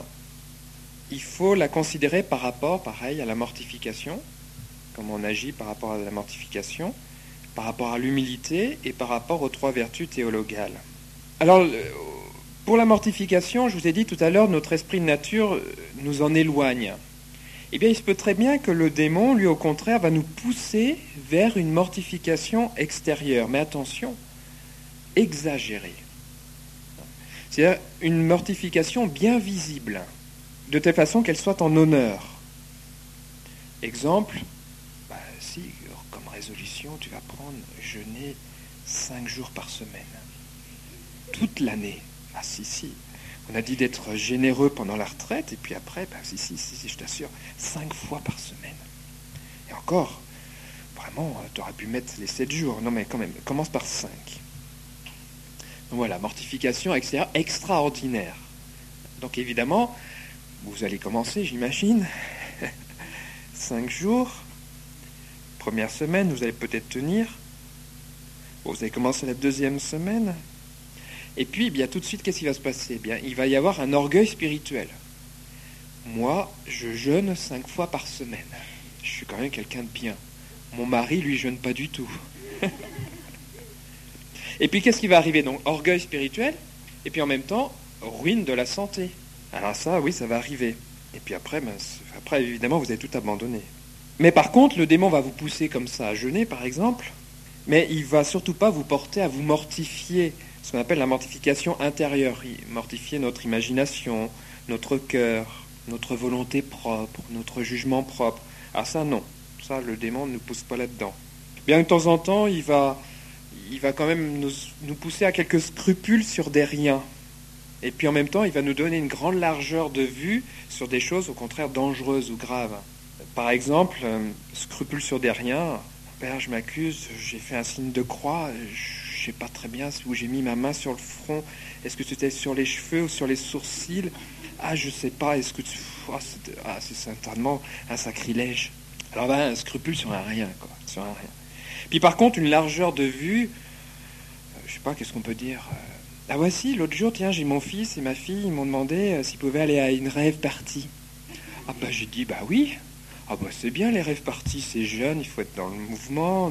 A: il faut la considérer par rapport, pareil, à la mortification, comme on agit par rapport à la mortification, par rapport à l'humilité et par rapport aux 3 vertus théologales. Alors, pour la mortification, je vous ai dit tout à l'heure, notre esprit de nature nous en éloigne. Eh bien, il se peut très bien que le démon, lui, au contraire, va nous pousser vers une mortification extérieure. Mais attention, exagérée. C'est-à-dire une mortification bien visible, de telle façon qu'elle soit en honneur. Exemple, si, comme résolution, tu vas prendre jeûner 5 jours par semaine. Toute l'année. Ah si. On a dit d'être généreux pendant la retraite, et puis après, si, je t'assure, 5 fois par semaine. Et encore, vraiment, tu aurais pu mettre les 7 jours. Non mais quand même, commence par 5. Donc voilà, mortification extraordinaire. Donc évidemment, vous allez commencer, j'imagine, 5 jours. Première semaine, vous allez peut-être tenir. Bon, vous allez commencer la 2e semaine. Et puis, bien, tout de suite, qu'est-ce qui va se passer? Bien, il va y avoir un orgueil spirituel. Moi, je jeûne 5 fois par semaine. Je suis quand même quelqu'un de bien. Mon mari, lui, jeûne pas du tout. Et puis, qu'est-ce qui va arriver? Donc, orgueil spirituel, et puis en même temps, ruine de la santé. Alors ça, oui, ça va arriver. Et puis après, évidemment, vous allez tout abandonner. Mais par contre, le démon va vous pousser comme ça à jeûner, par exemple, mais il va surtout pas vous porter à vous mortifier, ce qu'on appelle la mortification intérieure, mortifier notre imagination, notre cœur, notre volonté propre, notre jugement propre. Alors ça, non. Ça, le démon ne nous pousse pas là-dedans. Bien, de temps en temps, il va quand même nous pousser à quelques scrupules sur des riens. Et puis en même temps, il va nous donner une grande largeur de vue sur des choses au contraire dangereuses ou graves. Par exemple, scrupule sur des riens. Père, je m'accuse, j'ai fait un signe de croix, je ne sais pas très bien où j'ai mis ma main sur le front. Est-ce que c'était sur les cheveux ou sur les sourcils? Ah, je ne sais pas, est-ce que tu... c'est certainement un sacrilège. Alors un scrupule sur un rien, quoi, sur un rien. Puis par contre, une largeur de vue, je ne sais pas, qu'est-ce qu'on peut dire? Ah voici, l'autre jour, tiens, j'ai mon fils et ma fille, ils m'ont demandé s'ils pouvaient aller à une rave party. Ah j'ai dit, oui. Ah c'est bien les rave parties, c'est jeune, il faut être dans le mouvement,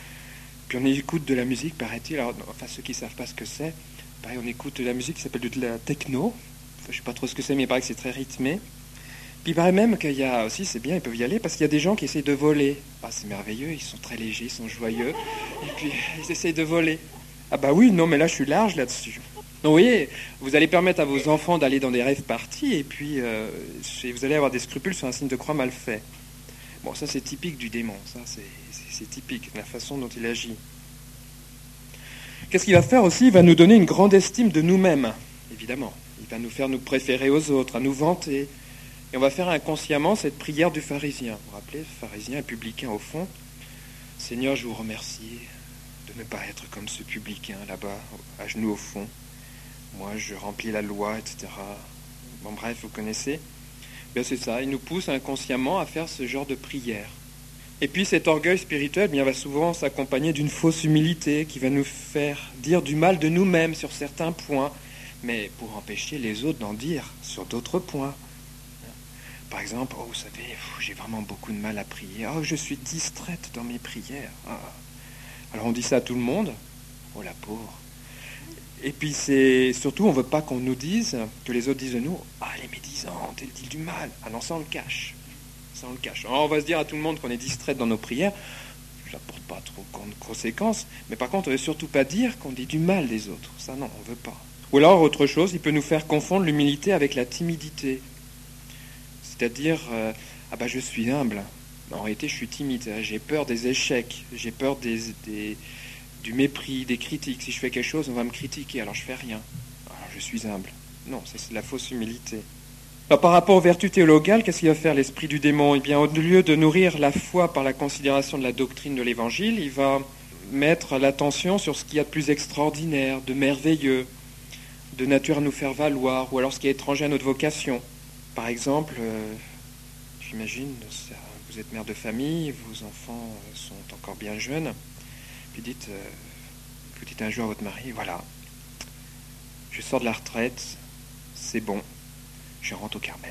A: Puis on écoute de la musique, paraît-il, alors, enfin ceux qui ne savent pas ce que c'est, on écoute de la musique qui s'appelle de la techno, je ne sais pas trop ce que c'est, mais il paraît que c'est très rythmé. Puis il paraît même qu'il y a aussi, c'est bien, ils peuvent y aller, parce qu'il y a des gens qui essayent de voler. Ah c'est merveilleux, ils sont très légers, ils sont joyeux, et puis ils essayent de voler. Ah oui, non mais là je suis large là-dessus. Donc vous voyez, vous allez permettre à vos enfants d'aller dans des rave parties, et puis vous allez avoir des scrupules sur un signe de croix mal fait. Bon, ça c'est typique du démon, ça c'est typique, la façon dont il agit. Qu'est-ce qu'il va faire aussi? Il va nous donner une grande estime de nous-mêmes, évidemment. Il va nous faire nous préférer aux autres, à nous vanter. Et on va faire inconsciemment cette prière du pharisien. Vous vous rappelez, pharisien et publicain au fond. Seigneur, je vous remercie de ne pas être comme ce publicain là-bas, à genoux au fond. moi je remplis la loi, etc. Bon bref, vous connaissez. Bien c'est ça, il nous pousse inconsciemment à faire ce genre de prière. Et puis cet orgueil spirituel va souvent s'accompagner d'une fausse humilité qui va nous faire dire du mal de nous-mêmes sur certains points, mais pour empêcher les autres d'en dire sur d'autres points. Par exemple, vous savez, j'ai vraiment beaucoup de mal à prier. Je suis distraite dans mes prières. Alors on dit ça à tout le monde. Oh la pauvre. Et puis c'est surtout, on ne veut pas qu'on nous dise, que les autres disent de nous, elle est médisante, elle dit du mal. Non, ça on le cache. Ça on le cache. Alors on va se dire à tout le monde qu'on est distraite dans nos prières. Ça n'apporte pas trop de conséquences. Mais par contre, on ne veut surtout pas dire qu'on dit du mal des autres. Ça non, on ne veut pas. Ou alors autre chose, il peut nous faire confondre l'humilité avec la timidité. C'est-à-dire, je suis humble. En réalité, je suis timide. J'ai peur des échecs. J'ai peur du mépris, des critiques. Si je fais quelque chose, on va me critiquer, alors je fais rien. Alors je suis humble. Non, ça c'est de la fausse humilité. Alors, par rapport aux vertus théologales, qu'est-ce qu'il va faire l'esprit du démon ? Eh bien, au lieu de nourrir la foi par la considération de la doctrine de l'Évangile, il va mettre l'attention sur ce qu'il y a de plus extraordinaire, de merveilleux, de nature à nous faire valoir, ou alors ce qui est étranger à notre vocation. Par exemple, j'imagine, vous êtes mère de famille, vos enfants sont encore bien jeunes, puis vous dites un jour à votre mari, voilà, je sors de la retraite, c'est bon, je rentre au Carmel.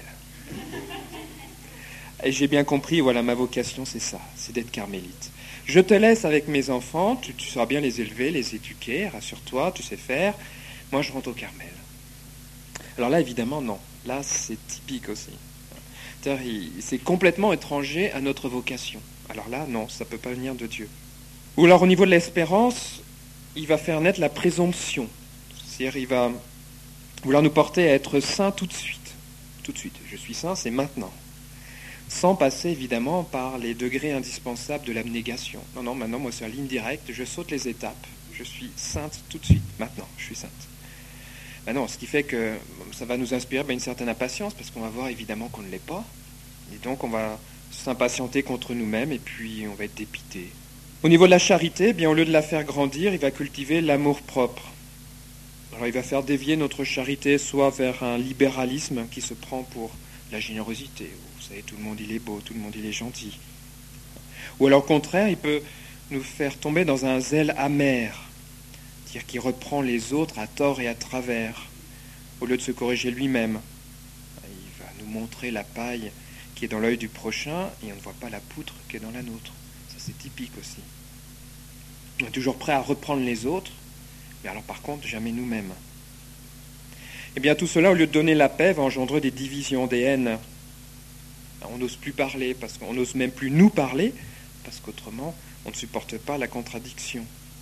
A: Et j'ai bien compris, voilà, ma vocation c'est ça, c'est d'être carmélite. Je te laisse avec mes enfants, tu sauras bien les élever, les éduquer, rassure-toi, tu sais faire, moi je rentre au Carmel. Alors là, évidemment, non. Là, c'est typique aussi. C'est complètement étranger à notre vocation. Alors là, non, ça ne peut pas venir de Dieu. Ou alors, au niveau de l'espérance, il va faire naître la présomption. C'est-à-dire, il va vouloir nous porter à être saints tout de suite. Tout de suite. Je suis saint, c'est maintenant. Sans passer, évidemment, par les degrés indispensables de l'abnégation. Non, maintenant, moi, c'est en ligne directe. Je saute les étapes. Je suis sainte tout de suite. Maintenant, je suis sainte. Non, ce qui fait que ça va nous inspirer une certaine impatience, parce qu'on va voir évidemment qu'on ne l'est pas. Et donc on va s'impatienter contre nous-mêmes, et puis on va être dépité. Au niveau de la charité, au lieu de la faire grandir, il va cultiver l'amour-propre. Alors il va faire dévier notre charité soit vers un libéralisme qui se prend pour la générosité. Vous savez, tout le monde il est beau, tout le monde il est gentil. Ou alors au contraire, il peut nous faire tomber dans un zèle amer, c'est-à-dire qui reprend les autres à tort et à travers, au lieu de se corriger lui-même. Il va nous montrer la paille qui est dans l'œil du prochain, et on ne voit pas la poutre qui est dans la nôtre. Ça, c'est typique aussi. On est toujours prêt à reprendre les autres, mais alors par contre, jamais nous-mêmes. Eh bien, tout cela, au lieu de donner la paix, va engendrer des divisions, des haines. On n'ose plus parler, parce qu'on n'ose même plus nous parler, parce qu'autrement, on ne supporte pas la contradiction.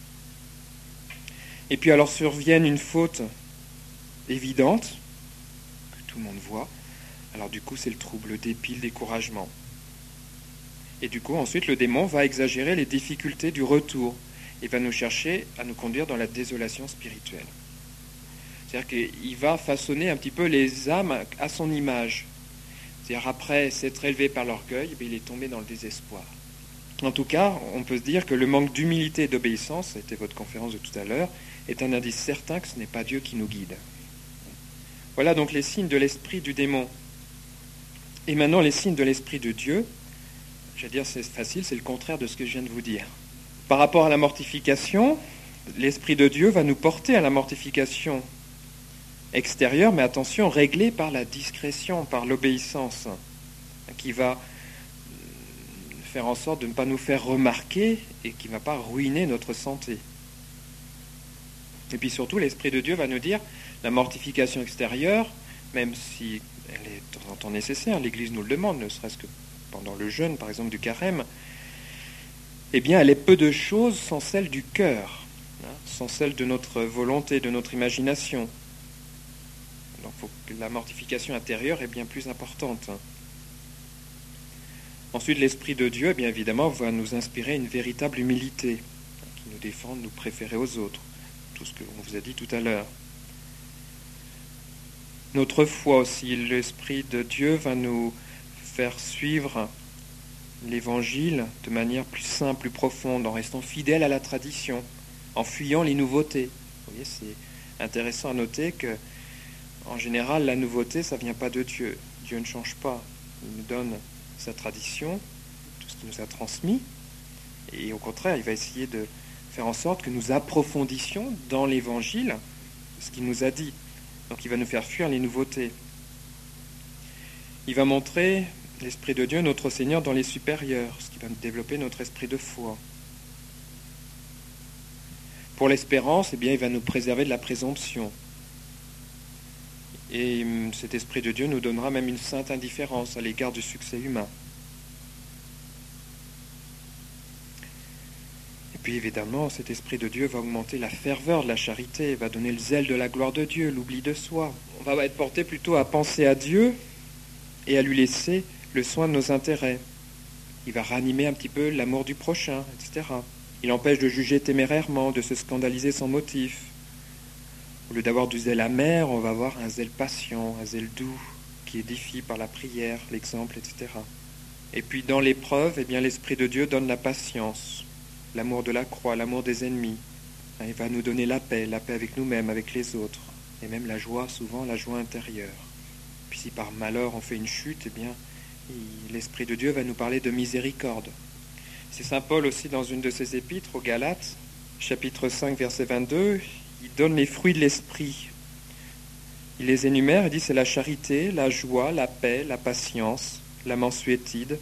A: Et puis alors survienne une faute évidente, que tout le monde voit. Alors du coup, c'est le trouble, le dépit, le découragement. Et du coup, ensuite, le démon va exagérer les difficultés du retour et va nous chercher à nous conduire dans la désolation spirituelle. C'est-à-dire qu'il va façonner un petit peu les âmes à son image. C'est-à-dire après s'être élevé par l'orgueil, il est tombé dans le désespoir. En tout cas, on peut se dire que le manque d'humilité et d'obéissance, c'était votre conférence de tout à l'heure, est un indice certain que ce n'est pas Dieu qui nous guide. Voilà donc les signes de l'esprit du démon. Et maintenant, les signes de l'esprit de Dieu, je vais dire c'est facile, c'est le contraire de ce que je viens de vous dire. Par rapport à la mortification, l'esprit de Dieu va nous porter à la mortification extérieure, mais attention, réglée par la discrétion, par l'obéissance, qui va faire en sorte de ne pas nous faire remarquer et qui ne va pas ruiner notre santé. Et puis surtout, l'Esprit de Dieu va nous dire la mortification extérieure, même si elle est de temps en temps nécessaire, l'Église nous le demande, ne serait-ce que pendant le jeûne, par exemple, du carême, eh bien, elle est peu de choses sans celle du cœur, sans celle de notre volonté, de notre imagination. Donc, la mortification intérieure est bien plus importante. Ensuite, l'Esprit de Dieu, bien évidemment, va nous inspirer une véritable humilité, qui nous défend de nous préférer aux autres. Tout ce qu'on vous a dit tout à l'heure. Notre foi aussi, l'Esprit de Dieu va nous faire suivre l'Évangile de manière plus simple, plus profonde, en restant fidèle à la tradition, en fuyant les nouveautés. Vous voyez, c'est Intéressant à noter que, en général, la nouveauté, ça ne vient pas de Dieu. Dieu ne change pas. Il nous donne sa tradition, tout ce qu'il nous a transmis, et au contraire, il va essayer de faire en sorte que nous approfondissions dans l'Évangile ce qu'il nous a dit. Donc il va nous faire fuir les nouveautés. Il va montrer l'Esprit de Dieu, notre Seigneur, dans les supérieurs, ce qui va développer notre esprit de foi. Pour l'espérance, eh bien, il va nous préserver de la présomption. Et cet Esprit de Dieu nous donnera même une sainte indifférence à l'égard du succès humain. Et puis évidemment, cet Esprit de Dieu va augmenter la ferveur de la charité, va donner le zèle de la gloire de Dieu, l'oubli de soi. On va être porté plutôt à penser à Dieu et à lui laisser le soin de nos intérêts. Il va ranimer un petit peu l'amour du prochain, etc. Il empêche de juger témérairement, de se scandaliser sans motif. Au lieu d'avoir du zèle amer, on va avoir un zèle patient, un zèle doux, qui édifie par la prière, l'exemple, etc. Et puis dans l'épreuve, eh bien, l'Esprit de Dieu donne la patience, l'amour de la croix, l'amour des ennemis. Il va nous donner la paix avec nous-mêmes, avec les autres, et même la joie, souvent la joie intérieure. Puis si par malheur on fait une chute, eh bien, l'Esprit de Dieu va nous parler de miséricorde. C'est saint Paul aussi dans une de ses épîtres aux Galates, chapitre 5, verset 22, il donne les fruits de l'esprit. Il les énumère, il dit c'est la charité, la joie, la paix, la patience, la mansuétude,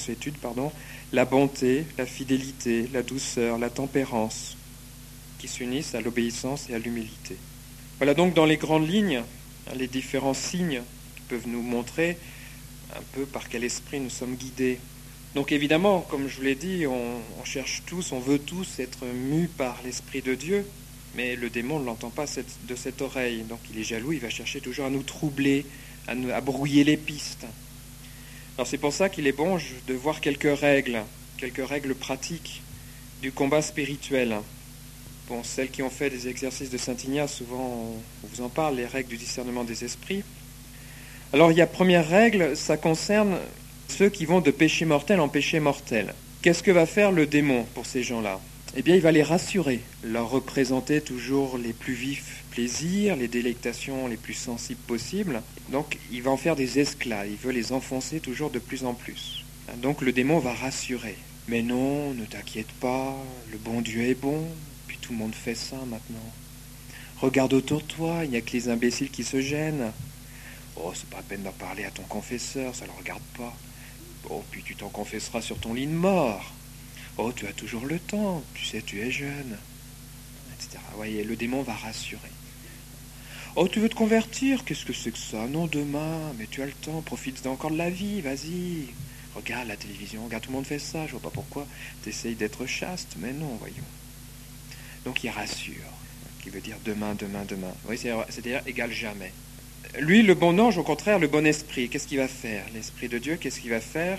A: la bonté, la fidélité, la douceur, la tempérance, qui s'unissent à l'obéissance et à l'humilité. Voilà donc dans les grandes lignes, les différents signes qui peuvent nous montrer un peu par quel esprit nous sommes guidés. Donc évidemment, comme je vous l'ai dit, on cherche tous, on veut tous être mus par l'Esprit de Dieu, mais le démon ne l'entend pas de cette oreille. Donc il est jaloux, il va chercher toujours à nous troubler, à brouiller les pistes. Alors c'est pour ça qu'il est bon de voir quelques règles pratiques du combat spirituel. Bon, celles qui ont fait des exercices de Saint Ignace, souvent on vous en parle, les règles du discernement des esprits. Alors il y a première règle, ça concerne ceux qui vont de péché mortel en péché mortel. Qu'est-ce que va faire le démon pour ces gens-là ? Eh bien, il va les rassurer, leur représenter toujours les plus vifs plaisirs, les délectations les plus sensibles possibles. Donc, il va en faire des esclaves, il veut les enfoncer toujours de plus en plus. Donc, le démon va rassurer. Mais non, ne t'inquiète pas, le bon Dieu est bon, puis tout le monde fait ça maintenant. Regarde autour de toi, il n'y a que les imbéciles qui se gênent. Oh, c'est pas la peine d'en parler à ton confesseur, ça ne le regarde pas. Oh, puis tu t'en confesseras sur ton lit de mort. Oh, tu as toujours le temps, tu sais, tu es jeune, etc. Voyez, le démon va rassurer. Oh, tu veux te convertir? Qu'est-ce que c'est que ça? Non, demain, mais tu as le temps, profite encore de la vie, vas-y. Regarde la télévision, regarde, tout le monde fait ça, je vois pas pourquoi tu essayes d'être chaste, mais non, voyons. Donc il rassure, qui veut dire demain, demain, demain. Oui, c'est-à-dire égal jamais. Lui, le bon ange, au contraire, le bon esprit, qu'est-ce qu'il va faire? L'Esprit de Dieu, qu'est-ce qu'il va faire?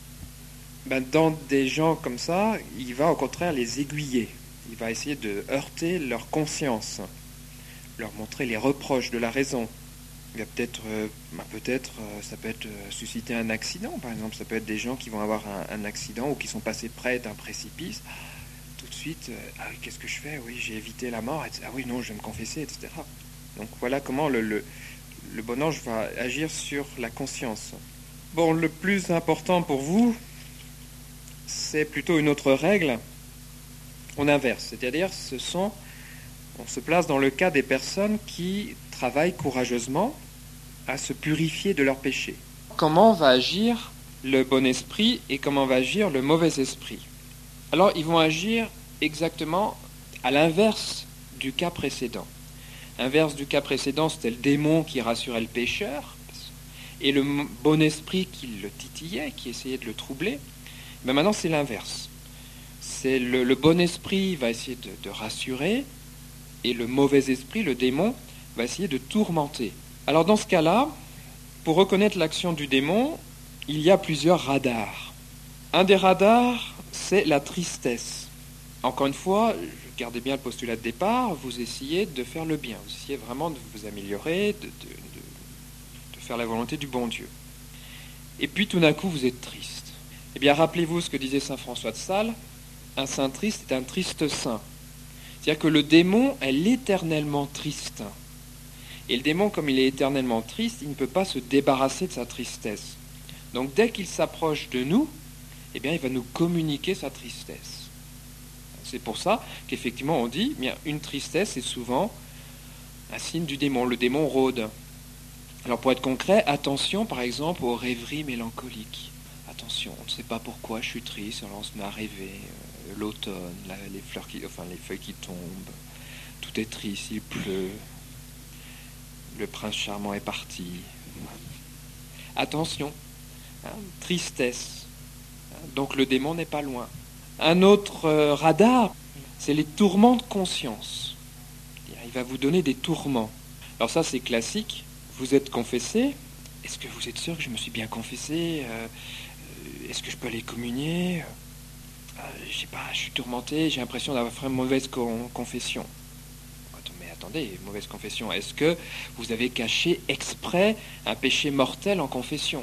A: Dans des gens comme ça, il va au contraire les aiguiller. Il va essayer de heurter leur conscience, leur montrer les reproches de la raison. Il va peut-être, ça peut être susciter un accident, par exemple. Ça peut être des gens qui vont avoir un accident ou qui sont passés près d'un précipice. Tout de suite, ah oui, qu'est-ce que je fais? Oui, j'ai évité la mort. Ah oui, non, je vais me confesser, etc. Donc voilà comment le bon ange va agir sur la conscience. Bon, le plus important pour vous, c'est plutôt une autre règle. On inverse, c'est-à-dire on se place dans le cas des personnes qui travaillent courageusement à se purifier de leurs péchés. Comment va agir le bon esprit et comment va agir le mauvais esprit? Alors, ils vont agir exactement à l'inverse du cas précédent. L'inverse du cas précédent, c'était le démon qui rassurait le pécheur et le bon esprit qui le titillait, qui essayait de le troubler. Mais maintenant, c'est l'inverse. C'est le bon esprit va essayer de rassurer et le mauvais esprit, le démon, va essayer de tourmenter. Alors dans ce cas-là, pour reconnaître l'action du démon, il y a plusieurs radars. Un des radars, c'est la tristesse. Encore une fois, gardez bien le postulat de départ, vous essayez de faire le bien, vous essayez vraiment de vous améliorer, de faire la volonté du bon Dieu. Et puis tout d'un coup, vous êtes triste. Eh bien, rappelez-vous ce que disait saint François de Sales, un saint triste est un triste saint. C'est-à-dire que le démon est éternellement triste. Et le démon, comme il est éternellement triste, il ne peut pas se débarrasser de sa tristesse. Donc dès qu'il s'approche de nous, eh bien, il va nous communiquer sa tristesse. C'est pour ça qu'effectivement on dit, bien, une tristesse est souvent un signe du démon. Le démon rôde. Alors pour être concret, attention par exemple aux rêveries mélancoliques. Attention, on ne sait pas pourquoi je suis triste, alors on se met à rêver. L'automne, les feuilles qui tombent, tout est triste, il pleut, le prince charmant est parti. Attention, tristesse. Donc le démon n'est pas loin. Un autre radar, c'est les tourments de conscience. Il va vous donner des tourments. Alors ça c'est classique. Vous êtes confessé. Est-ce que vous êtes sûr que je me suis bien confessé? Est-ce que je peux aller communier? Je sais pas, je suis tourmenté, j'ai l'impression d'avoir fait une mauvaise confession. Mais attendez, mauvaise confession. Est-ce que vous avez caché exprès un péché mortel en confession?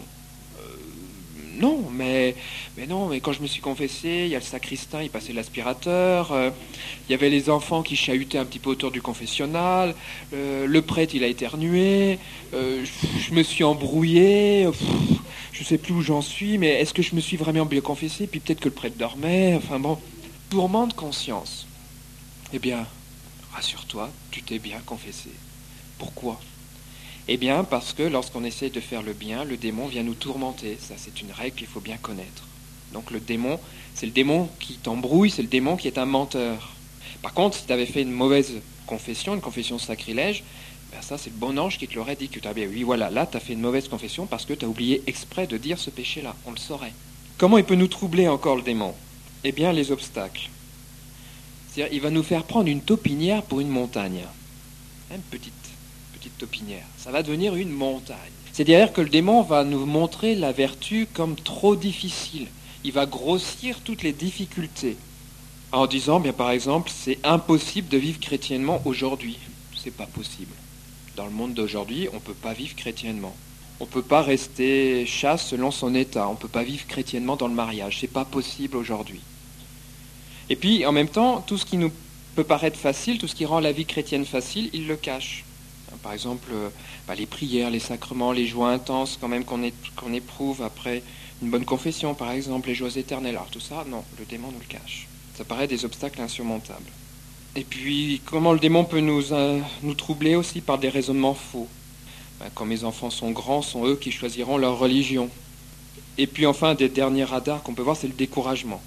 A: Non, mais quand je me suis confessé, il y a le sacristain, il passait l'aspirateur, il y avait les enfants qui chahutaient un petit peu autour du confessionnal, le prêtre il a éternué, je me suis embrouillé, je ne sais plus où j'en suis, mais est-ce que je me suis vraiment bien confessé? Puis peut-être que le prêtre dormait, enfin bon. Tourment de conscience. Eh bien, rassure-toi, tu t'es bien confessé. Pourquoi? Eh bien, parce que lorsqu'on essaie de faire le bien, le démon vient nous tourmenter. Ça, c'est une règle qu'il faut bien connaître. Donc le démon, c'est le démon qui t'embrouille, c'est le démon qui est un menteur. Par contre, si tu avais fait une mauvaise confession, une confession sacrilège, ben ça, c'est le bon ange qui te l'aurait dit. Que tu avais, oui, voilà, là, tu as fait une mauvaise confession parce que tu as oublié exprès de dire ce péché-là. On le saurait. Comment il peut nous troubler encore, le démon? Eh bien, les obstacles. C'est-à-dire, il va nous faire prendre une taupinière pour une montagne. Une petite taupinière. Ça va devenir une montagne. C'est-à-dire que le démon va nous montrer la vertu comme trop difficile. Il va grossir toutes les difficultés. En disant, bien par exemple, c'est impossible de vivre chrétiennement aujourd'hui. C'est pas possible. Dans le monde d'aujourd'hui, on ne peut pas vivre chrétiennement. On ne peut pas rester chaste selon son état. On ne peut pas vivre chrétiennement dans le mariage. C'est pas possible aujourd'hui. Et puis, en même temps, tout ce qui nous peut paraître facile, tout ce qui rend la vie chrétienne facile, il le cache. Par exemple, les prières, les sacrements, les joies intenses quand même qu'on éprouve après une bonne confession, par exemple, les joies éternelles. Alors tout ça, non, le démon nous le cache. Ça paraît des obstacles insurmontables. Et puis, comment le démon peut nous troubler aussi par des raisonnements faux. Quand mes enfants sont grands, sont eux qui choisiront leur religion. Et puis enfin, des derniers radars qu'on peut voir, c'est le découragement.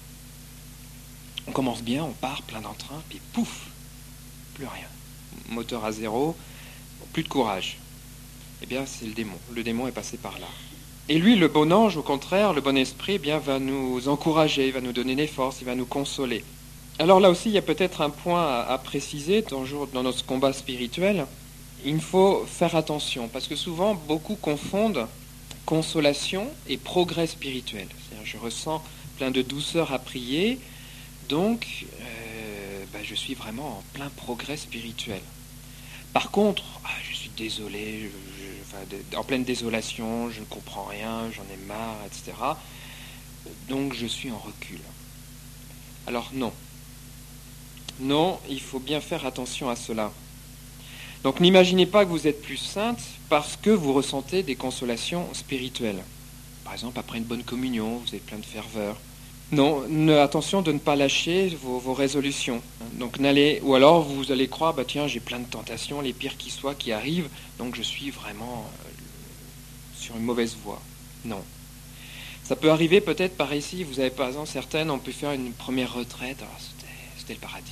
A: On commence bien, on part plein d'entrain, puis pouf, plus rien. Moteur à zéro, plus de courage. Eh bien, c'est le démon. Le démon est passé par là. Et lui, le bon ange, au contraire, le bon esprit, eh bien, va nous encourager, il va nous donner des forces, il va nous consoler. Alors là aussi, il y a peut-être un point à préciser dans notre combat spirituel. Il faut faire attention, parce que souvent, beaucoup confondent consolation et progrès spirituel. C'est-à-dire, je ressens plein de douceur à prier, donc je suis vraiment en plein progrès spirituel. Par contre, je suis désolé, en pleine désolation, je ne comprends rien, j'en ai marre, etc. Donc je suis en recul. Alors non. Non, il faut bien faire attention à cela. Donc n'imaginez pas que vous êtes plus sainte parce que vous ressentez des consolations spirituelles. Par exemple, après une bonne communion, vous êtes plein de ferveur. Non, attention de ne pas lâcher vos résolutions. Donc ou alors vous allez croire, tiens, j'ai plein de tentations, les pires qui soient, qui arrivent, donc je suis vraiment sur une mauvaise voie. Non. Ça peut arriver peut-être par ici, vous avez par exemple certaines ont pu faire une première retraite, alors c'était le paradis.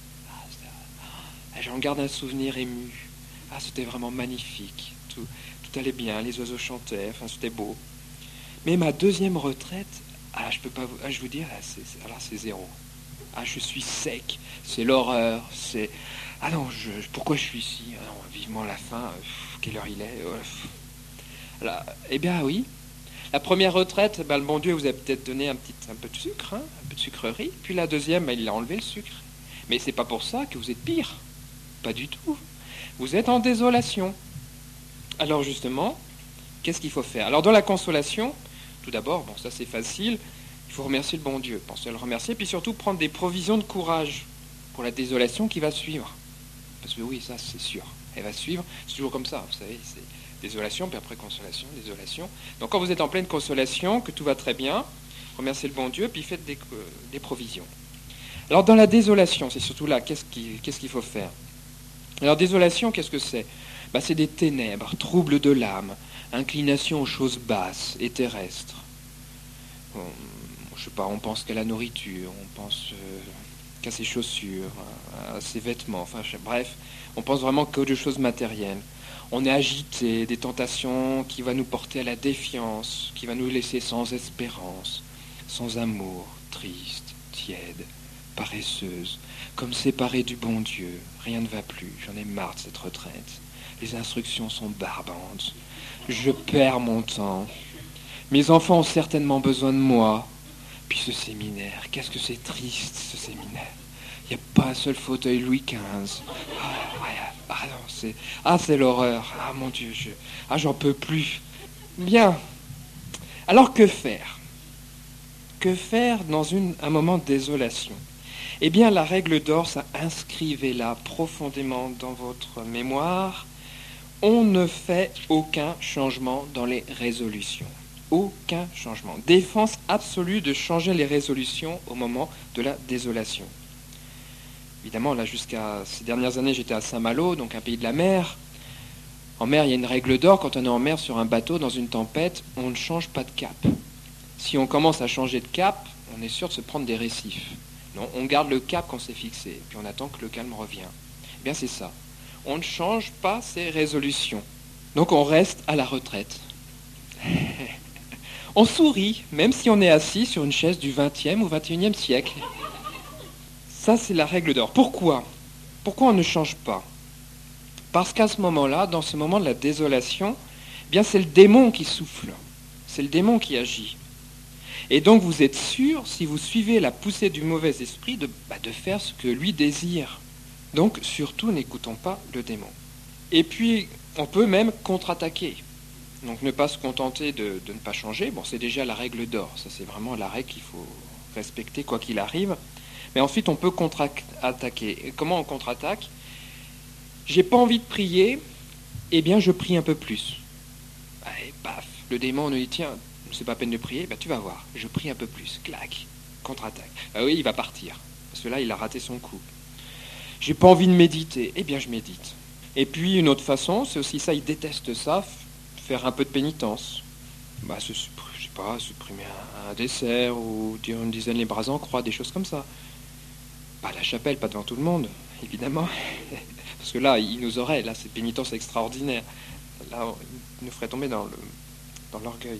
A: J'en garde un souvenir ému. C'était vraiment magnifique. Tout allait bien, les oiseaux chantaient, c'était beau. Mais ma deuxième retraite, je peux pas je vous dire, c'est zéro. Je suis sec, c'est l'horreur, c'est... pourquoi je suis ici? Vivement la fin, quelle heure il est? Eh bien oui, la première retraite, le bon Dieu vous a peut-être donné un peu de sucre, un peu de sucrerie, puis la deuxième, il a enlevé le sucre. Mais c'est pas pour ça que vous êtes pire, pas du tout. Vous êtes en désolation. Alors justement, qu'est-ce qu'il faut faire? Alors dans la consolation, tout d'abord, ça c'est facile, il faut remercier le bon Dieu, penser à le remercier, puis surtout prendre des provisions de courage. pour la désolation qui va suivre. Parce que oui, ça c'est sûr, elle va suivre, c'est toujours comme ça, vous savez, c'est désolation, puis après consolation, désolation. Donc quand vous êtes en pleine consolation, que tout va très bien, remerciez le bon Dieu, puis faites des provisions. Alors dans la désolation, c'est surtout là, qu'est-ce qu'il faut faire? Alors désolation, qu'est-ce que c'est? C'est des ténèbres, troubles de l'âme, inclination aux choses basses et terrestres. Je sais pas, on pense qu'à la nourriture, on pense qu'à ses chaussures, à ses vêtements, enfin bref, on pense vraiment qu'aux choses matérielles. On est agité des tentations qui vont nous porter à la défiance, qui va nous laisser sans espérance, sans amour, triste, tiède, paresseuse, comme séparée du bon Dieu. Rien ne va plus, j'en ai marre de cette retraite. Les instructions sont barbantes. Je perds mon temps. Mes enfants ont certainement besoin de moi. Puis ce séminaire, qu'est-ce que c'est triste, ce séminaire. Il n'y a pas un seul fauteuil Louis XV. C'est l'horreur. Ah mon Dieu, j'en peux plus. Bien. Alors que faire? Que faire dans un moment de désolation? Eh bien, la règle d'or, ça inscrivez-la profondément dans votre mémoire. On ne fait aucun changement dans les résolutions. Aucun changement. Défense absolue de changer les résolutions au moment de la désolation. Évidemment, là, jusqu'à ces dernières années, j'étais à Saint-Malo, donc un pays de la mer. En mer, il y a une règle d'or. Quand on est en mer sur un bateau, dans une tempête, on ne change pas de cap. Si on commence à changer de cap, on est sûr de se prendre des récifs. Non, on garde le cap qu'on s'est fixé, puis on attend que le calme revienne. Eh bien, c'est ça. On ne change pas ses résolutions. Donc, on reste à la retraite. On sourit, même si on est assis sur une chaise du XXe ou XXIe siècle. Ça, c'est la règle d'or. Pourquoi? Pourquoi on ne change pas? Parce qu'à ce moment-là, dans ce moment de la désolation, eh bien, c'est le démon qui souffle. C'est le démon qui agit. Et donc, vous êtes sûr, si vous suivez la poussée du mauvais esprit, de faire ce que lui désire. Donc, surtout, n'écoutons pas le démon. Et puis, on peut même contre-attaquer. Donc, ne pas se contenter de ne pas changer. Bon, c'est déjà la règle d'or. Ça, c'est vraiment la règle qu'il faut respecter, quoi qu'il arrive. Mais ensuite, on peut contre-attaquer. Et comment on contre-attaque? J'ai pas envie de prier, eh bien, je prie un peu plus. Et paf, le démon nous dit, tiens, c'est pas peine de prier, tu vas voir, je prie un peu plus. Clac, contre-attaque. Oui, il va partir. Parce que là, il a raté son coup. J'ai pas envie de méditer, eh bien, je médite. Et puis, une autre façon, c'est aussi ça, il déteste ça, faire un peu de pénitence. Je sais pas, supprimer un dessert ou dire une dizaine les bras en croix, des choses comme ça. Pas à la chapelle, pas devant tout le monde, évidemment. Parce que là, il nous aurait, là, cette pénitence extraordinaire. Là, il nous ferait tomber dans l'orgueil.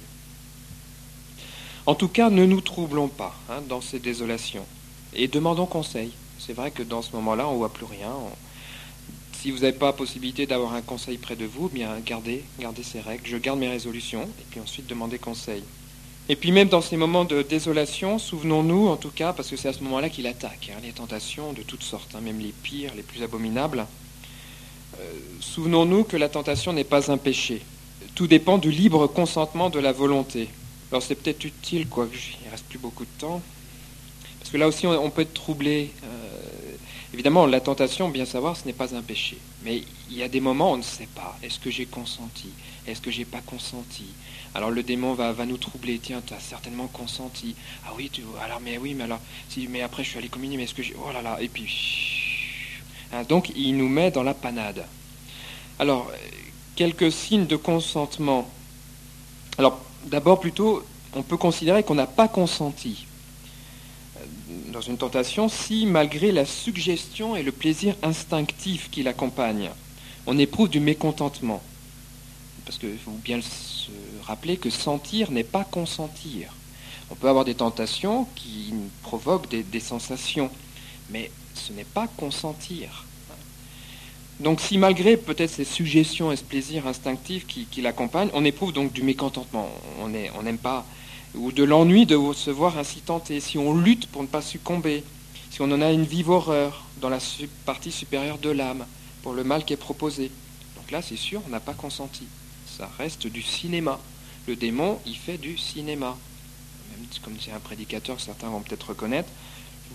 A: En tout cas, ne nous troublons pas dans ces désolations. Et demandons conseil. C'est vrai que dans ce moment-là, on ne voit plus rien. Si vous n'avez pas la possibilité d'avoir un conseil près de vous, bien gardez ces règles. Je garde mes résolutions, et puis ensuite demandez conseil. Et puis même dans ces moments de désolation, souvenons-nous en tout cas, parce que c'est à ce moment-là qu'il attaque, les tentations de toutes sortes, même les pires, les plus abominables. Souvenons-nous que la tentation n'est pas un péché. Tout dépend du libre consentement de la volonté. Alors c'est peut-être utile, il ne reste plus beaucoup de temps, parce que là aussi on peut être troublé. Évidemment, la tentation, bien savoir, ce n'est pas un péché. Mais il y a des moments où on ne sait pas. Est-ce que j'ai consenti? Est-ce que j'ai pas consenti? Alors le démon va nous troubler. Tiens, tu as certainement consenti. Ah oui, mais après je suis allé communier, mais est-ce que j'ai... Oh là là, et puis... donc il nous met dans la panade. Alors, quelques signes de consentement. Alors, d'abord plutôt, on peut considérer qu'on n'a pas consenti dans une tentation si, malgré la suggestion et le plaisir instinctif qui l'accompagne, on éprouve du mécontentement. Parce qu'il faut bien se rappeler que sentir n'est pas consentir. On peut avoir des tentations qui provoquent des sensations, mais ce n'est pas consentir. Donc si malgré peut-être ces suggestions et ce plaisir instinctif qui l'accompagnent, on éprouve donc du mécontentement, on n'aime pas, ou de l'ennui de se voir ainsi tenté, si on lutte pour ne pas succomber, si on en a une vive horreur dans la partie supérieure de l'âme, pour le mal qui est proposé. Donc là, c'est sûr, on n'a pas consenti. Ça reste du cinéma. Le démon, il fait du cinéma. Même comme c'est un prédicateur, certains vont peut-être reconnaître,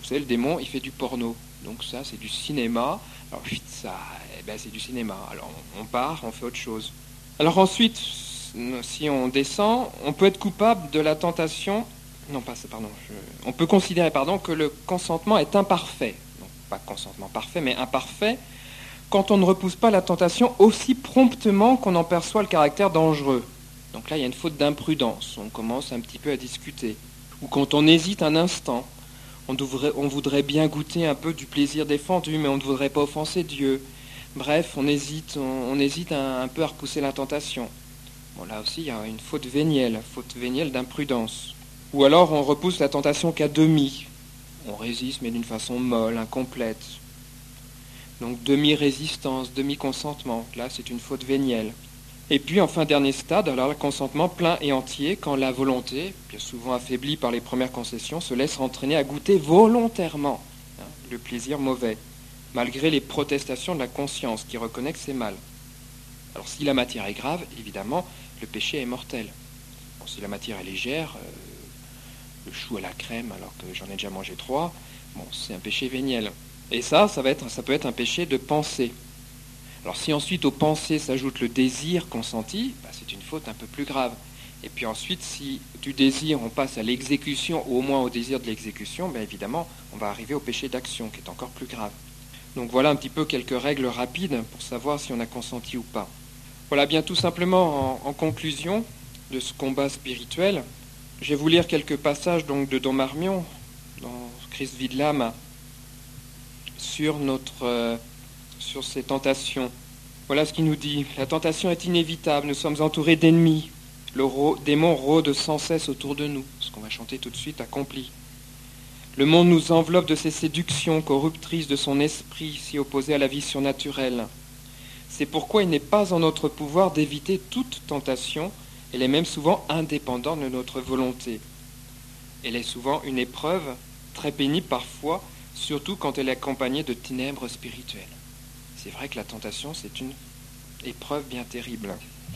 A: Vous savez, le démon, il fait du porno. Donc ça, c'est du cinéma. Alors, ça, c'est du cinéma. Alors, on part, on fait autre chose. Alors ensuite, si on descend, on peut être coupable de la tentation. Non, pas ça, pardon. On peut considérer, que le consentement est imparfait. Non, pas consentement parfait, mais imparfait, quand on ne repousse pas la tentation aussi promptement qu'on en perçoit le caractère dangereux. Donc là, il y a une faute d'imprudence. On commence un petit peu à discuter. Ou quand on hésite un instant. On voudrait bien goûter un peu du plaisir défendu, mais on ne voudrait pas offenser Dieu. Bref, on hésite un peu à repousser la tentation. Bon, là aussi, il y a une faute vénielle d'imprudence. Ou alors, on repousse la tentation qu'à demi. On résiste, mais d'une façon molle, incomplète. Donc, demi-résistance, demi-consentement. Là, c'est une faute vénielle. Et puis, enfin, dernier stade, alors le consentement plein et entier, quand la volonté, bien souvent affaiblie par les premières concessions, se laisse entraîner à goûter volontairement le plaisir mauvais, malgré les protestations de la conscience qui reconnaît que c'est mal. Alors, si la matière est grave, évidemment, le péché est mortel. Bon, si la matière est légère, le chou à la crème, alors que j'en ai déjà mangé 3, bon, c'est un péché véniel. Et ça peut être un péché de pensée. Alors si ensuite aux pensées s'ajoute le désir consenti, c'est une faute un peu plus grave. Et puis ensuite, si du désir on passe à l'exécution, ou au moins au désir de l'exécution, évidemment, on va arriver au péché d'action, qui est encore plus grave. Donc voilà un petit peu quelques règles rapides pour savoir si on a consenti ou pas. Voilà bien tout simplement en conclusion de ce combat spirituel, je vais vous lire quelques passages donc de Don Marmion, dans Christ vide l'âme, sur ces tentations. Voilà ce qu'il nous dit. La tentation est inévitable, nous sommes entourés d'ennemis. Le démon rôde sans cesse autour de nous, ce qu'on va chanter tout de suite accompli. Le monde nous enveloppe de ses séductions, corruptrices de son esprit, si opposé à la vie surnaturelle. C'est pourquoi il n'est pas en notre pouvoir d'éviter toute tentation, elle est même souvent indépendante de notre volonté. Elle est souvent une épreuve, très pénible parfois, surtout quand elle est accompagnée de ténèbres spirituelles. C'est vrai que la tentation, c'est une épreuve bien terrible.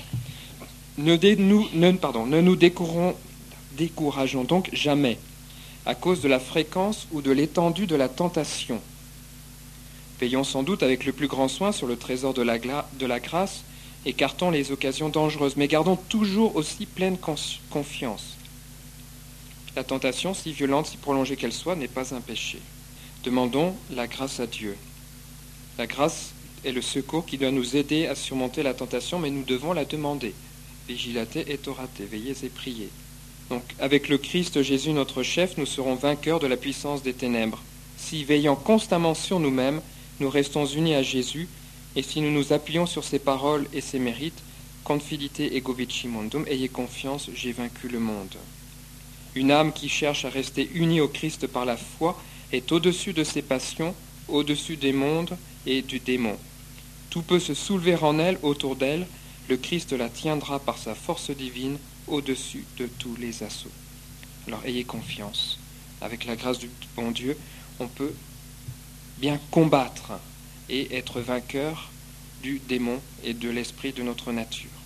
A: Ne nous décourageons donc jamais à cause de la fréquence ou de l'étendue de la tentation. Veillons sans doute avec le plus grand soin sur le trésor de la grâce, écartons les occasions dangereuses, mais gardons toujours aussi pleine confiance. La tentation, si violente, si prolongée qu'elle soit, n'est pas un péché. Demandons la grâce à Dieu. La grâce est le secours qui doit nous aider à surmonter la tentation, mais nous devons la demander. Vigilate et orate, veillez et priez. Donc, avec le Christ Jésus, notre chef, nous serons vainqueurs de la puissance des ténèbres. Si, veillant constamment sur nous-mêmes, nous restons unis à Jésus, et si nous nous appuyons sur ses paroles et ses mérites, confidite ego vici mondum, ayez confiance, j'ai vaincu le monde. Une âme qui cherche à rester unie au Christ par la foi est au-dessus de ses passions, au-dessus des mondes et du démon. Tout peut se soulever en elle, autour d'elle, le Christ la tiendra par sa force divine au-dessus de tous les assauts. Alors ayez confiance. Avec la grâce du bon Dieu, on peut bien combattre et être vainqueur du démon et de l'esprit de notre nature.